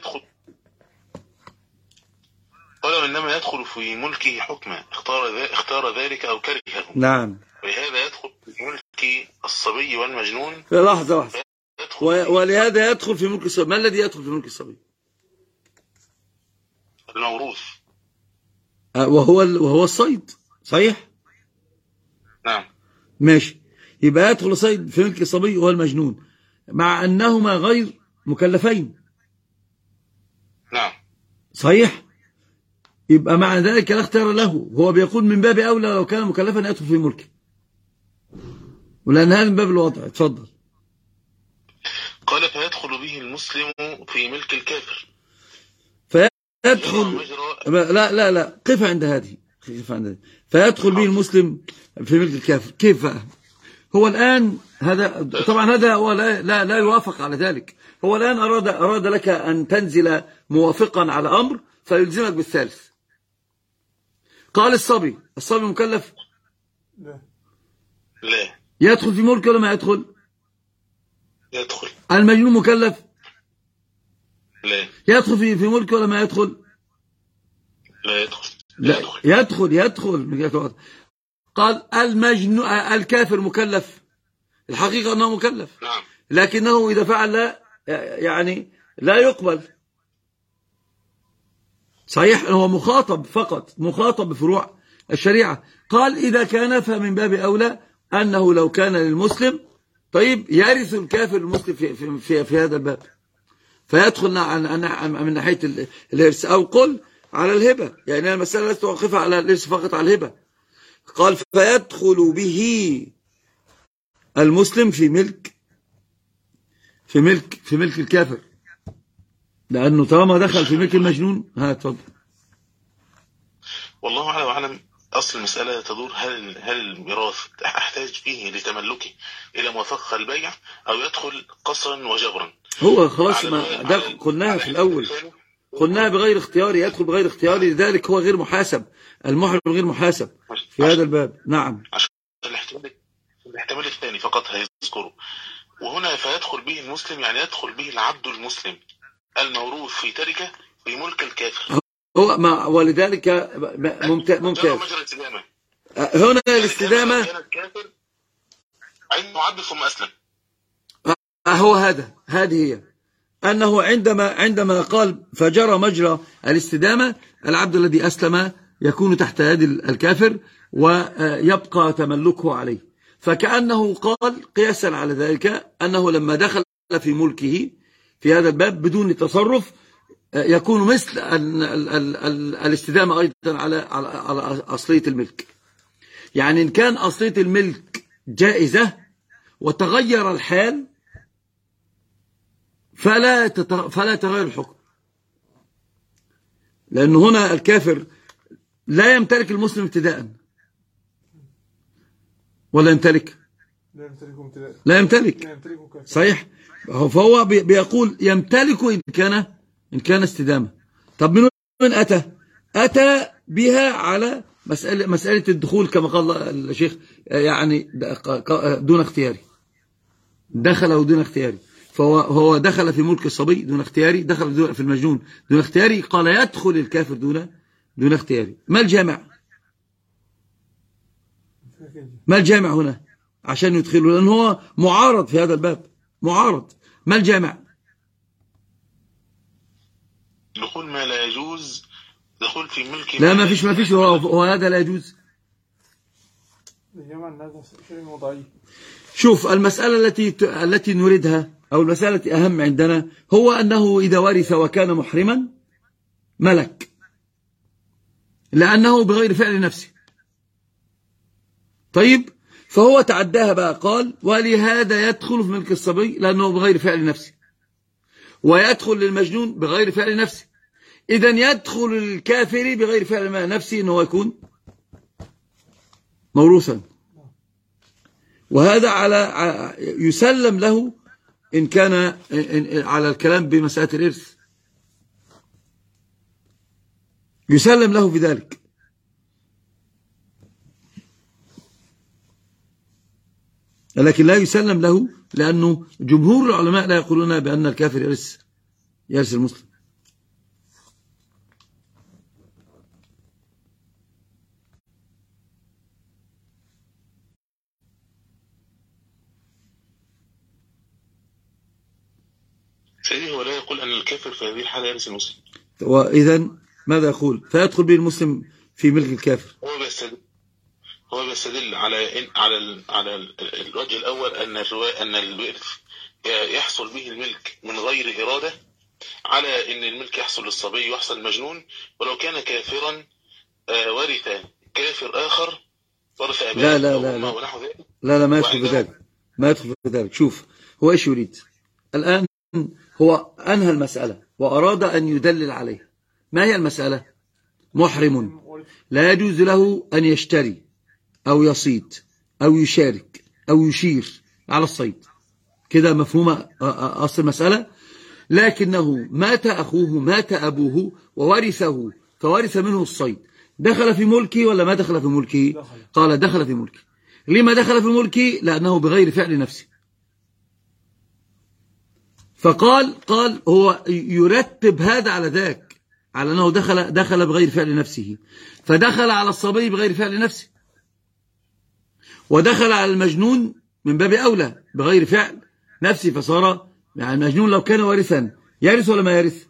قال إنما يدخل في ملكه حكما، اختار ذلك أو كرهه. نعم. ولهذا يدخل في ملك الصبي والمجنون. لحظة. ولهذا يدخل في ملك الصبي. ما الذي يدخل في ملك الصبي؟ الموروث. وهو الصيد، صحيح؟ نعم. ماشي. يبقى يدخل الصيد في ملك الصبي وهو المجنون، مع أنهما غير مكلفين. نعم. صحيح. يبقى معنى ذلك لا اختيار له. هو بيقول من باب أولى لو كان مكلفا يدخل في ملكه، ولأن هذا من باب الوضع. اتفضل. قال فيدخل به المسلم في ملك الكافر. فيدخل لا قف عند هذه. فيدخل به المسلم في ملك الكافر. كيف بقى؟ هو الآن هذا طبعا هذا هو لا يوافق على ذلك. هو الآن أراد لك أن تنزل موافقا على أمر فيلزمك بالثالث. قال الصبي مكلف؟ لا. يدخل في ملك ولا ما يدخل؟ يدخل. المجنون مكلف؟ لا. يدخل في ملك ولا ما يدخل؟ لا يدخل. يدخل. قال المجنون الكافر مكلف، الحقيقة أنه مكلف. نعم. لكنه إذا فعل لا يقبل. صحيح هو مخاطب فقط، مخاطب بفروع الشريعة. قال إذا كان فمن باب أولى أنه لو كان للمسلم طيب يرث الكافر المسلم في هذا الباب، فيدخل من ناحية الإرث. أو قل على الهبة، يعني المسألة ليست واقفة على الإرث فقط، على الهبة. قال فيدخل به المسلم في ملك الكافر، لأنه طالما دخل في ملك المجنون. اتفضل. والله أعلم وأعلم. أصل المسألة تدور هل الميراث أحتاج فيه لتملكه إلى موافقة البيع، أو يدخل قصرا وجبرا؟ هو خلاص ما ده قلناها في الأول، قلناها بغير اختياري، يدخل بغير اختياري، لذلك هو غير محاسب، المحرم غير محاسب في هذا الباب. نعم، عشان الاحتمال الثاني فقط هيذكره. وهنا فيدخل به المسلم، يعني يدخل به العبد المسلم الموروث في تركة في ملك الكافر. هو ما ولذلك ممتاز. هنا الاستدامة الكافر عنده عبد ثم أسلم. هو هذه هي أنه عندما قال فجرى مجرى الاستدامة، العبد الذي أسلم يكون تحت يد الكافر ويبقى تملكه عليه. فكأنه قال قياسا على ذلك أنه لما دخل في ملكه في هذا الباب بدون تصرف يكون مثل الاستدامة أيضا على أصلية الملك. يعني إن كان أصلية الملك جائزة وتغير الحال فلا تغير الحكم، لأنه هنا الكافر لا يمتلك المسلم ابتداء، ولا يمتلك، لا يمتلك، صحيح. فهو بيقول يمتلك إن كان استدامة. طب من وين أتى بها على مسألة الدخول كما قال الشيخ، يعني دون اختياري، دخل دون اختياري. فهو دخل في ملك الصبي دون اختياري، دخل في المجنون دون اختياري، قال يدخل الكافر دون اختياري. ما الجامع هنا عشان يدخله؟ لأنه هو معارض في هذا الباب، معارض. ما الجامع؟ دخول ما لا يجوز، دخول في ملك لا ما فيش هو هذا لا يجوز. شوف المسألة التي نريدها، أو المسألة التي أهم عندنا، هو أنه إذا ورث وكان محرما ملك، لأنه بغير فعل نفسه. طيب فهو تعداها بقى، قال ولهذا يدخل في ملك الصبي لأنه بغير فعل نفسه، ويدخل للمجنون بغير فعل نفسه. إذن يدخل الكافر بغير فعل نفسه أنه يكون موروثا، وهذا يسلم له إن كان على الكلام بمسألة الإرث، يسلم له في ذلك. لكن لا يسلم له، لأنه جمهور العلماء لا يقولون بأن الكافر يرث المسلم. سيدي هو لا يقول أن الكافر في هذه الحالة يرث المسلم. وإذا ماذا يقول؟ فيدخل به المسلم في ملك الكافر. هو بيستدل على الوجه الأول أن الورث يحصل به الملك من غير إرادة، على أن الملك يحصل للصبي ويحصل المجنون، ولو كان كافرا ورث كافر آخر، ورث أباه ونحو ذلك. لا ما يدخل بذلك، ما يدخل بذلك. شوف هو إيش يريد الآن؟ هو أنهى المسألة وأراد أن يدلل عليها. ما هي المسألة؟ محرم لا يجوز له أن يشتري أو يصيد أو يشارك أو يشير على الصيد، كده مفهومة أصل المسألة. لكنه مات أخوه، مات أبوه وورثه، فورث منه الصيد، دخل في ملكه ولا ما دخل في ملكه؟ قال دخل في ملكه. لما دخل في ملكه؟ لأنه بغير فعل نفسه. فقال هو يرتب هذا على ذاك، على أنه دخل بغير فعل نفسه، فدخل على الصبي بغير فعل نفسه، ودخل على المجنون من باب أولى بغير فعل نفسه. فصار يعني المجنون لو كان وارثا يرث ولا ما يرث؟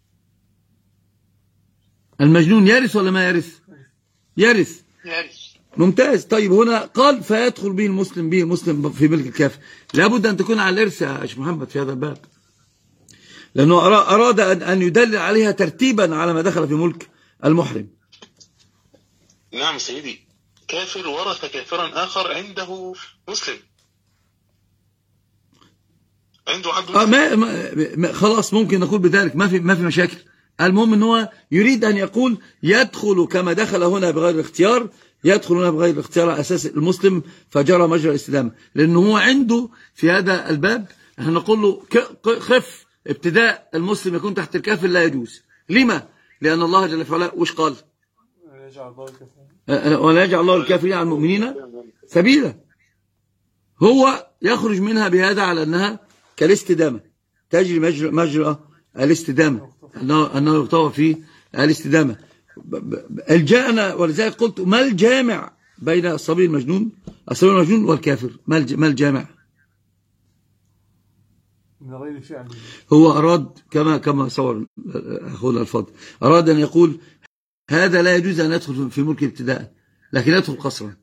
المجنون يرث ولا ما يرث؟ يرث. ممتاز. طيب هنا قال فيدخل به المسلم في ملك الكافر، لابد أن تكون على الإرث يا شيخ محمد في هذا الباب، لأنه أراد أن يدلل عليها ترتيبا على ما دخل في ملك المحرم. نعم سيدي، كافر ورث كافرا آخر عنده مسلم، عنده عبد مسلم. خلاص ممكن نقول بذلك، ما في مشاكل. المهم ان هو يريد أن يقول يدخل كما دخل هنا بغير الاختيار، يدخل هنا بغير الاختيار على أساس المسلم فجرى مجرى الاستدامة، لأنه هو عنده في هذا الباب احنا نقول له خف ابتداء المسلم يكون تحت الكافر لا يجوز. لما؟ لأن الله جل وعلا وش قال؟ ولا يجعل الله الكافرين على المؤمنين سبيلا. هو يخرج منها بهذا على أنها كالاستدامة، تجري مجرى الاستدامة، أنه يغتوى في الاستدامة. الجاءنا، ولذلك قلت ما الجامع بين الصبي المجنون والكافر؟ ما الجامع؟ من غير فعل. هو أراد كما صور أخونا الفاضل، أراد أن يقول هذا لا يجوز أن يدخل في ملك ابتداء، لكن يدخل قصرا.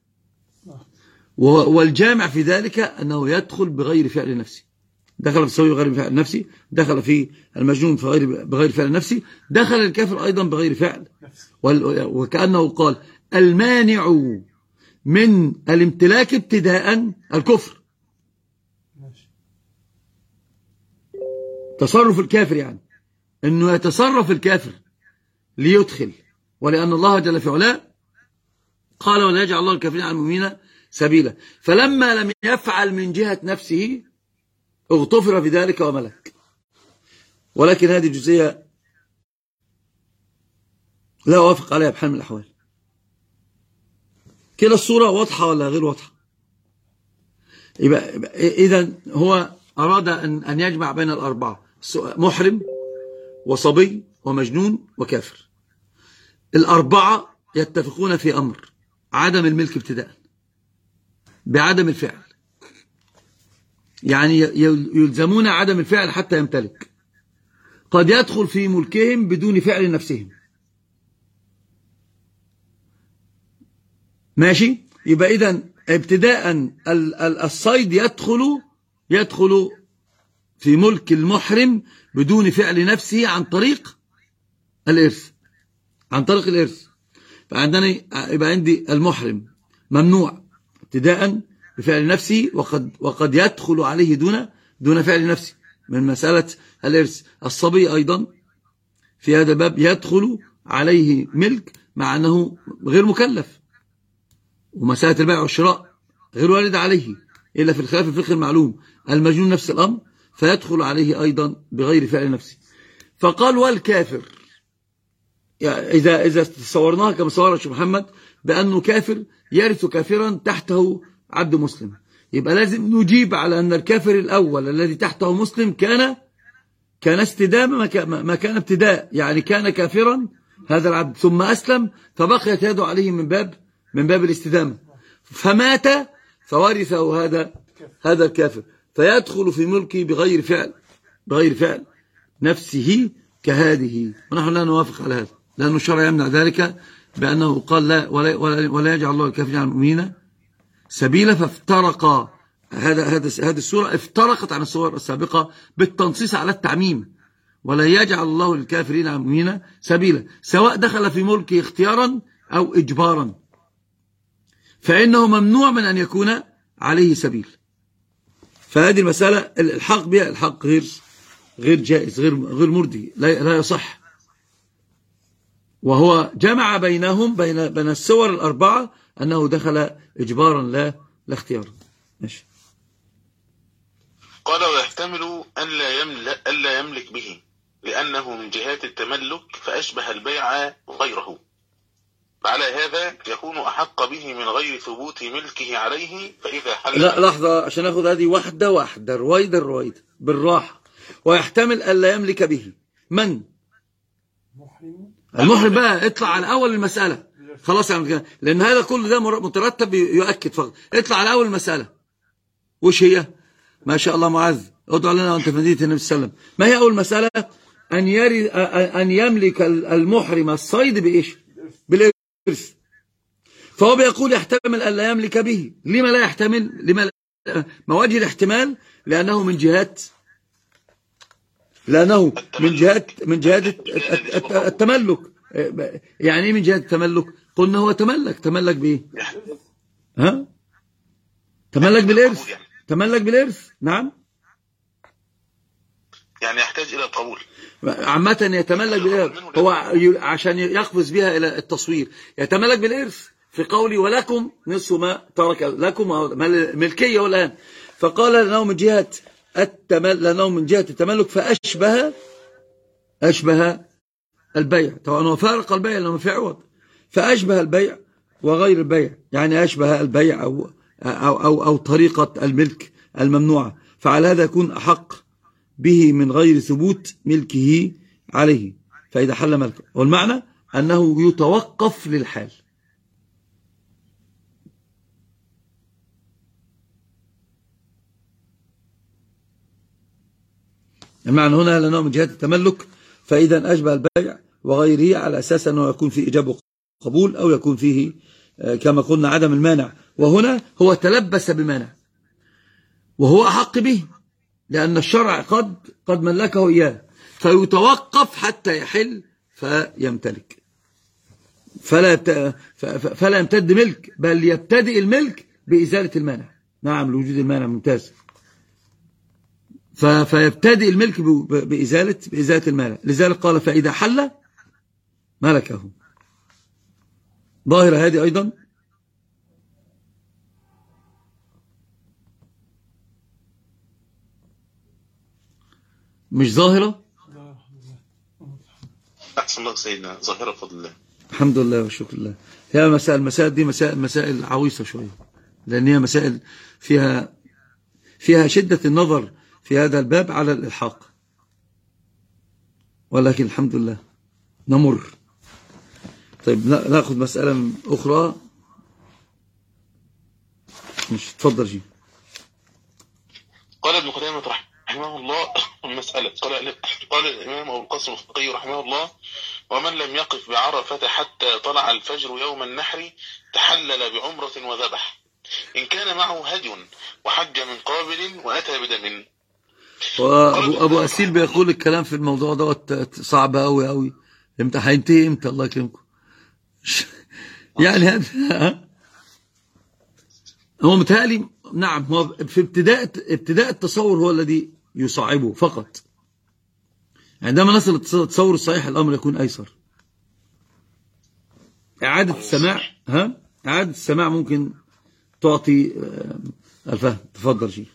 والجامع في ذلك أنه يدخل بغير فعل نفسي، دخل في الصبي بغير فعل نفسي، دخل في المجنون بغير فعل نفسي، دخل الكافر أيضا بغير فعل. وكأنه قال المانع من الامتلاك ابتداء الكفر، تصرف الكافر، يعني أنه يتصرف الكافر ليدخل، ولأن الله جل في علاه قال ولا يجعل الله الكافرين على المؤمنين سبيلا. فلما لم يفعل من جهة نفسه اغتفر في ذلك وملك. ولكن هذه جزئية لا أوافق عليها بحال من الأحوال. كلا الصورة واضحة ولا غير واضحة؟ إذن هو أراد أن يجمع بين الأربعة، محرم وصبي ومجنون وكافر. الأربعة يتفقون في أمر عدم الملك ابتداء بعدم الفعل، يعني يلزمون عدم الفعل حتى يمتلك. قد يدخل في ملكهم بدون فعل نفسهم، ماشي؟ يبقى إذن ابتداء الصيد يدخل في ملك المحرم بدون فعل نفسه عن طريق الإرث، فعندنا يبقى عندي المحرم ممنوع ابتداء بفعل نفسه، وقد يدخل عليه دون فعل نفسه من مسألة الإرث. الصبي أيضا في هذا الباب يدخل عليه ملك مع أنه غير مكلف، ومسألة البيع والشراء غير وارد عليه إلا في الخلاف الفقهي المعلوم. المجنون نفس الأمر، فيدخل عليه أيضا بغير فعل نفسه. فقال والكافر، يعني إذا تصورناها كما صورها الشيخ محمد بأنه كافر يرث كافرا تحته عبد مسلم، يبقى لازم نجيب على أن الكافر الأول الذي تحته مسلم كان استدامة ما كان ابتداء، يعني كان كافرا هذا العبد ثم أسلم فبقيت يده عليه من باب الاستدامة، فمات فورثه هذا الكافر، فيدخل في ملكه بغير فعل نفسه كهذه. ونحن لا نوافق على هذا، لأن الشرع يمنع ذلك بأنه قال لا ولا يجعل الله الكافرين على المؤمنين سبيلا. فافترق هذه السورة افترقت عن السور السابقة بالتنصيص على التعميم، ولا يجعل الله الكافرين على المؤمنين سبيلا، سواء دخل في ملكه اختيارا أو إجبارا، فإنه ممنوع من أن يكون عليه سبيل. فهذه المسألة الحق بها الحق غير جائز، غير مرضي، لا يصح. وهو جمع بينهم بين السور الأربعة أنه دخل إجبارا لا اختيارا. ماشي. قال ويحتمل أن لا يملك به لأنه من جهات التملك فأشبه البيع غيره، فعلى هذا يكون أحق به من غير ثبوت ملكه عليه. فإذا حل لا لحظة عشان ناخذ هذه واحدة رويدة بالراحة. ويحتمل أن لا يملك به من؟ المحرم بقى اطلع على أول المسألة خلاص، لأن هذا كل ده مترتب يؤكد فقط. اطلع على أول المسألة وش هي؟ ما شاء الله معاذ ادعو لنا وانت في مدينة النبي صلى الله عليه وسلم. ما هي أول مسألة؟ أن يملك المحرم الصيد بإيش؟ بالإرث. فهو بيقول يحتمل أن لا يملك به. لما لا يحتمل؟ ما وجه الاحتمال؟ لأنه من جهات التملك. يعني ايه من جهة التملك؟ قلنا هو تملك بإيه؟ ها؟ تملك بالإرث. نعم، يعني يحتاج إلى القبول. عامة يتملك بالإرث، هو عشان يقفز بها إلى التصوير يتملك بالإرث في قولي ولكم نصف ما ترك لكم ملكية والآن. فقال لأنه من جهة التملك فأشبه البيع. طبعا هو فارق البيع لأنه في عوض، فأشبه البيع وغير البيع، يعني أشبه البيع أو طريقة الملك الممنوعة، فعلى هذا يكون أحق به من غير ثبوت ملكه عليه فإذا حل ملكه. والمعنى أنه يتوقف للحال. المعنى هنا لأنه من جهة التملك فإذا أشبه البيع وغيره، على أساس أنه يكون فيه إجابة وقبول أو يكون فيه كما قلنا عدم المانع. وهنا هو تلبس بمانع وهو أحق به لأن الشرع قد ملكه إياه، فيتوقف حتى يحل فيمتلك، فلا يمتد ملك، بل يبتدئ الملك بإزالة المانع. نعم، لوجود المانع. ممتاز. فيبتدئ الملك بإزالة المانع. لذلك قال فإذا حل ملكه. ظاهرة هذه أيضا. مش ظاهرة؟ أحسن الله سيدنا، ظاهرة بفضل الله. الحمد لله والشكر لله. هي المسائل دي مسائل عويصة شوية، لأن هي مسائل فيها شدة النظر في هذا الباب على الإلحاق، ولكن الحمد لله نمر. طيب نأخذ مسألة أخرى. مش تفضل جي. قال ابن قدامة رحمه الله المسألة. قال الإمام أبو القاسم الفقي رحمه الله: ومن لم يقف بعرفة حتى طلع الفجر يوم النحر تحلل بعمرة وذبح، إن كان معه هدي وحج من قابل وأتى بدم. وأبو أسيل بيقول الكلام في الموضوع دوت صعب أوي أوي. امتى هينتهي؟ امتى؟ الله يكرمكم. يعني هذا هو متهيألي. نعم، هو في ابتداء التصور هو الذي يصعبه فقط. عندما نصل التصور الصحيح الأمر يكون أيسر. إعادة السماع ممكن تعطي الفهم. تفضل شيخ.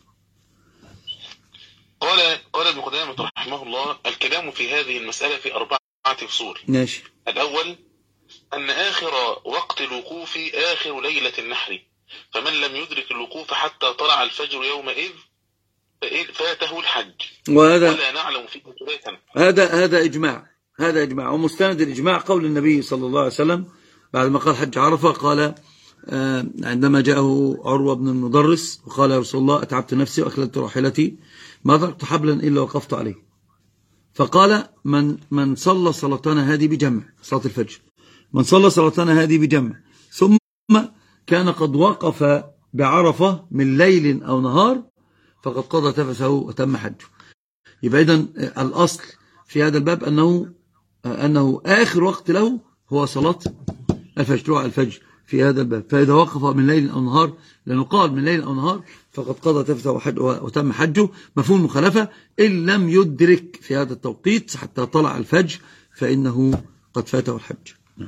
قال ابن قدامة رحمه الله: الكلام في هذه المسألة في 4 فصول. ماشي. الأول أن آخر وقت الوقوف آخر ليلة النحر، فمن لم يدرك الوقوف حتى طلع الفجر يومئذ فاته الحج، ولا نعلم فيه خلافا. هذا إجماع ومستند الإجماع قول النبي صلى الله عليه وسلم بعد ما قال حج عرفة. قال عندما جاءه عروة بن المدرس وقال: يا رسول الله، أتعبت نفسي وأكلت راحلتي، ما تركت حبلا إلا وقفت عليه. فقال: من صلى صلاتنا هذه بجمع، صلاة الفجر، من صلى صلاتنا هذه بجمع ثم كان قد وقف بعرفة من ليل أو نهار فقد قضى تفثه وتم حجه. يبقى إذن الأصل في هذا الباب أنه آخر وقت له هو صلاة الفجر في هذا الباب. فإذا وقف من ليل أو نهار، لأنه قال من ليل أو نهار، فقد قضى تفثه وتم حجه. مفهوم المخالفة: إن لم يدرك في هذا التوقيت حتى طلع الفجر فإنه قد فاته الحج.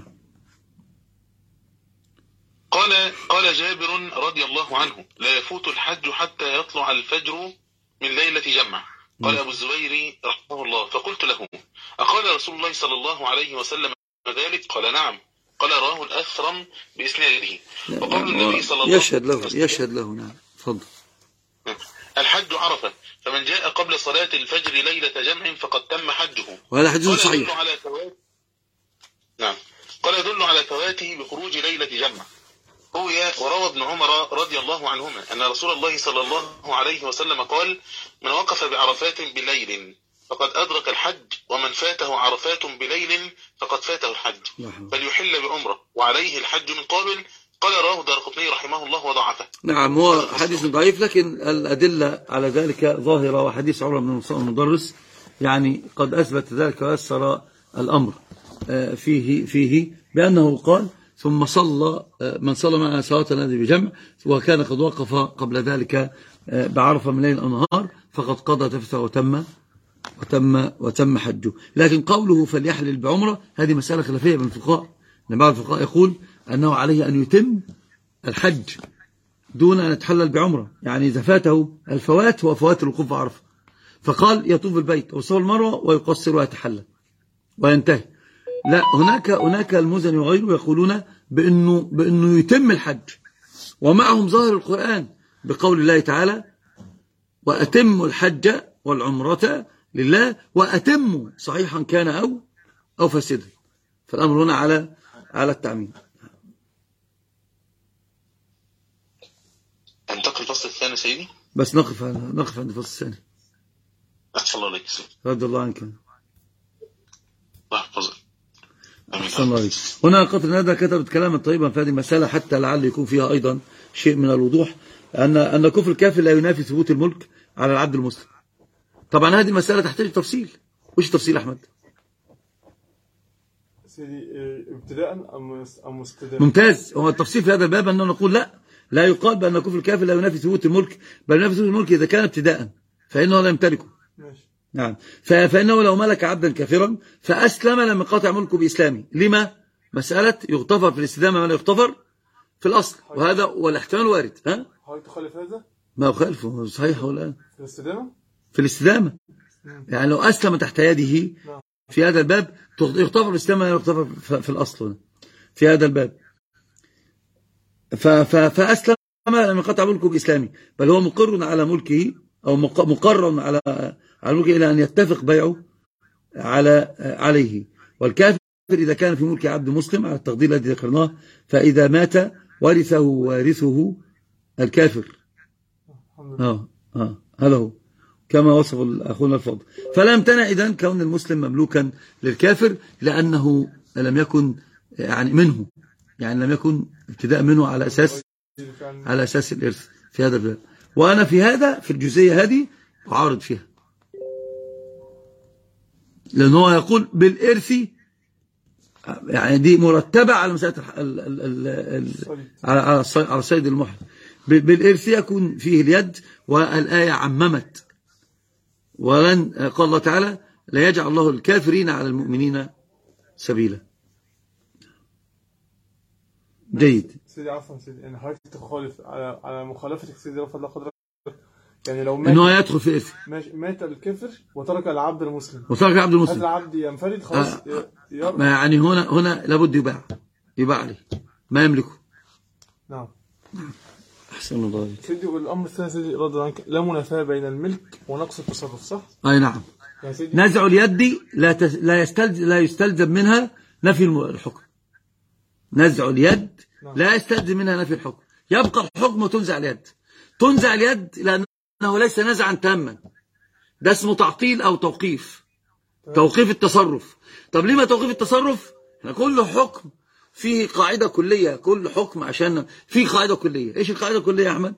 قال جابر رضي الله عنه: لا يفوت الحج حتى يطلع الفجر من ليلة جمع. قال أبو الزبير رحمه الله: فقلت له: أقال رسول الله صلى الله عليه وسلم ذلك؟ قال: نعم. قال: رواه الأثرم بإسناده. وقول النبي صلى الله عليه وسلم يشهد له. نعم، تفضل. الحج عرفة، فمن جاء قبل صلاة الفجر ليلة جمع فقد تم حجه. وهذا حديث صحيح. نعم. قال: يدل على فواته بخروج ليلة جمع. وروى ابن عمر رضي الله عنهما أن رسول الله صلى الله عليه وسلم قال: من وقف بعرفات بليل فقد أدرك الحج، ومن فاته عرفات بليل فقد فاته الحج، فليحل بعمرة وعليه الحج من قابل قال رواه الدارقطني رحمه الله وضعفه. نعم، هو حديث ضعيف، لكن الأدلة على ذلك ظاهرة، وحديث عمر بن المدرس يعني قد أثبت ذلك ويسر الأمر فيه بأنه قال: ثم صلى من صلى معنا صلاة النبي بجمع وكان قد وقف قبل ذلك بعرفة من ليل أو نهار فقد قضى تفثه وتم حجه. لكن قوله فليحلل بعمرة هذه مسألة خلافية بين الفقهاء، أن بعض الفقهاء يقول أنه عليه أن يتم الحج دون أن يتحلل بعمرة، يعني إذا فاته الفوات هو فوات الوقوف بعرفة، فقال يطوف البيت ويصلي المروة ويقصر ويتحلل وينتهي. لا، هناك المزني وغيره يقولون بأنه يتم الحج، ومعهم ظاهر القرآن بقول الله تعالى: وأتموا الحج والعمرة لله وأتموا صحيحا كان أو فاسدا، فالأمر هنا على التعميم. انتقل الفصل الثاني سيدي، بس نقف عند الفصل الثاني. أحسن الله عليك سيدي، رضي الله عنك. الله يحفظك. أحسن الله عليك. هنا قطر ندى كتبت كلاما طيبا في هذه المسألة حتى لعل يكون فيها أيضا شيء من الوضوح، أن كفر الكافر لا ينافي ثبوت الملك على العبد المسلم. طبعا هذه المسألة تحتاج تفصيل. وش تفصيل أحمد؟ سيدي ابتداء أم مستدام؟ ممتاز. هو التفصيل في هذا الباب أنه نقول لا يقال بأن كفر الكافر لا ينافي ثبوت الملك، بل ينافي ثبوت الملك إذا كان ابتداء فإنه لا يمتلكه. ماشي. نعم. فإنه لو ملك عبدا كافرا فأسلم لم يقاطع ملكه بإسلامه. لما؟ مسألة يغتفر في الاستدامة ما لا يغتفر في الأصل، وهذا والاحتمال وارد. هل تخالف هذا؟ ما يخالفه، صحيح ولا لا؟ في الاستدامة يعني لو أسلم تحت يده في هذا الباب يغتفر في الاستدامة ما لا يغتفر في الأصل في هذا الباب. فأسلم لم يقاطع ملكه بإسلامه، بل هو مقر على ملكه أو مقرر على ملكه إلى أن يتفق بيعه عليه. والكافر إذا كان في ملك عبد مسلم على التقدير الذي ذكرناه فإذا مات ورثه وارثه الكافر. هذا هو كما وصف أخونا الفاضل. فلا يمتنع إذن كون المسلم مملوكا للكافر لأنه لم يكن يعني منه، يعني لم يكن ابتداء منه على أساس الإرث في هذا الباب. وأنا في الجزئية هذه أعارض فيها، لأنه هو يقول بالإرث، يعني دي مرتبة على مسألة على الصيد المحرم. بالإرث يكون فيه اليد، والآية عممت، ولن قال الله تعالى: لا يجعل الله الكافرين على المؤمنين سبيلا. جيد سيدي. عفوا سيدي، يعني حضرتك تخالف على مخالفتك سيدي رفض الله قدرك، يعني لو مات انه يدخل في إرث، مات الكافر وترك العبد المسلم، هذا العبد ينفرد خلاص. يعني هنا لابد يباع عليه ما يملكه. نعم. أحسن الله عليك سيدي. والأمر الثاني سيدي رضي الله عنك، لا منافاة بين الملك ونقص التصرف، صح؟ أي نعم. نزع اليد لا يستلزم منها نفي الحكم. نزع اليد لا يستلزم منها نفي الحكم، يبقى الحكم وتنزع اليد. تنزع اليد لأنه ليس نزعا تاما، ده اسمه تعطيل أو توقيف التصرف. طب لما توقيف التصرف؟ كل حكم فيه قاعدة كلية، كل حكم عشان فيه قاعدة كلية. إيش القاعدة الكلية يا أحمد؟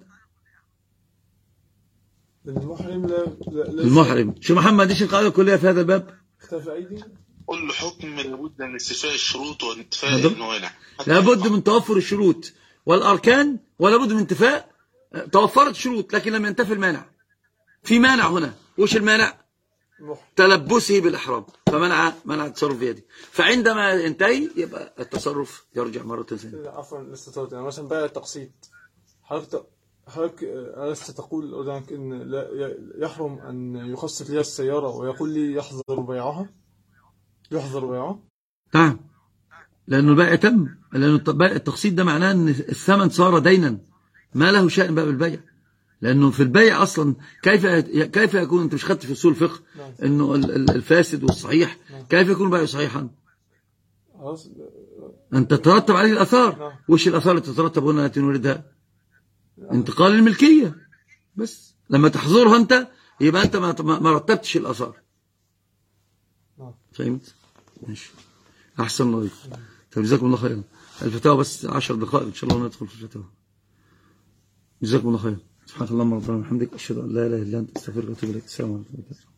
المحرم شو محمد، إيش القاعدة الكلية في هذا الباب؟ اختفى أيدي. كل حكم لابد من استيفاء الشروط وانتفاء الموانع. لابد من توفر الشروط والأركان، ولابد من انتفاء. توفرت الشروط لكن لم ينتفي المانع. في مانع هنا، وش المانع؟ تلبسه بالإحرام، فمنع التصرف بيده. فعندما ينتهي يبقى التصرف يرجع مرة ثانية. عفوا الاستطاعة، يعني مثلا بقى التقسيط، حضرتك ألست تقول إن لا يحرم أن يقسط لي السيارة ويقول لي يحظر بيعها؟ نعم، لأنه البيع تم، لأنه التقسيط ده معناه أن الثمن صار دينا ما له شأن بقى بالبيع. لأنه في البيع أصلا كيف يكون، أنت مش خدت في أصول الفقه أنه الفاسد والصحيح كيف يكون البيع صحيحا؟ أن تترتب عليه الأثار. وش الأثار اللي تترتب هنا التي نريدها؟ انتقال الملكية. بس لما تحظرها أنت يبقى أنت ما رتبتش الأثار. فهمت؟ ماشي. أحسن الله. طيب جزاكم الله خيرا. الفتاوى بس 10 دقائق إن شاء الله ندخل في الفتاوى. جزاكم الله خير. سبحانك اللهم ربنا وبحمدك أشهد أن لا إله إلا أنت أستغفرك وأتوب إليك. السلام عليكم ورحمة الله وبركاته.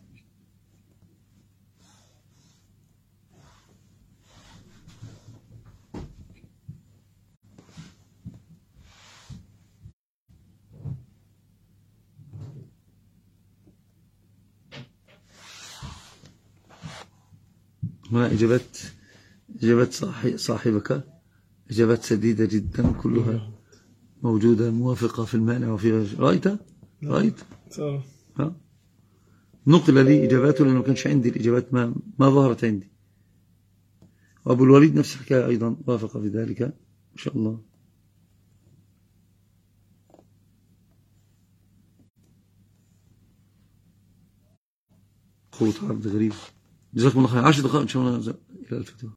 هنا إجابات صاحبك، إجابات سديدة جدا كلها موجودة موافقة في المعنى وفي غير. رأيت نقل لي إجاباته لأنه كانش عندي الإجابات ما ظهرت عندي. وأبو الوليد نفس الحكاية أيضا وافق في ذلك إن شاء الله. خروط عرض غريب. جزاكم الله خير. 10 دقائق إن شاء الله إلى الفتوى.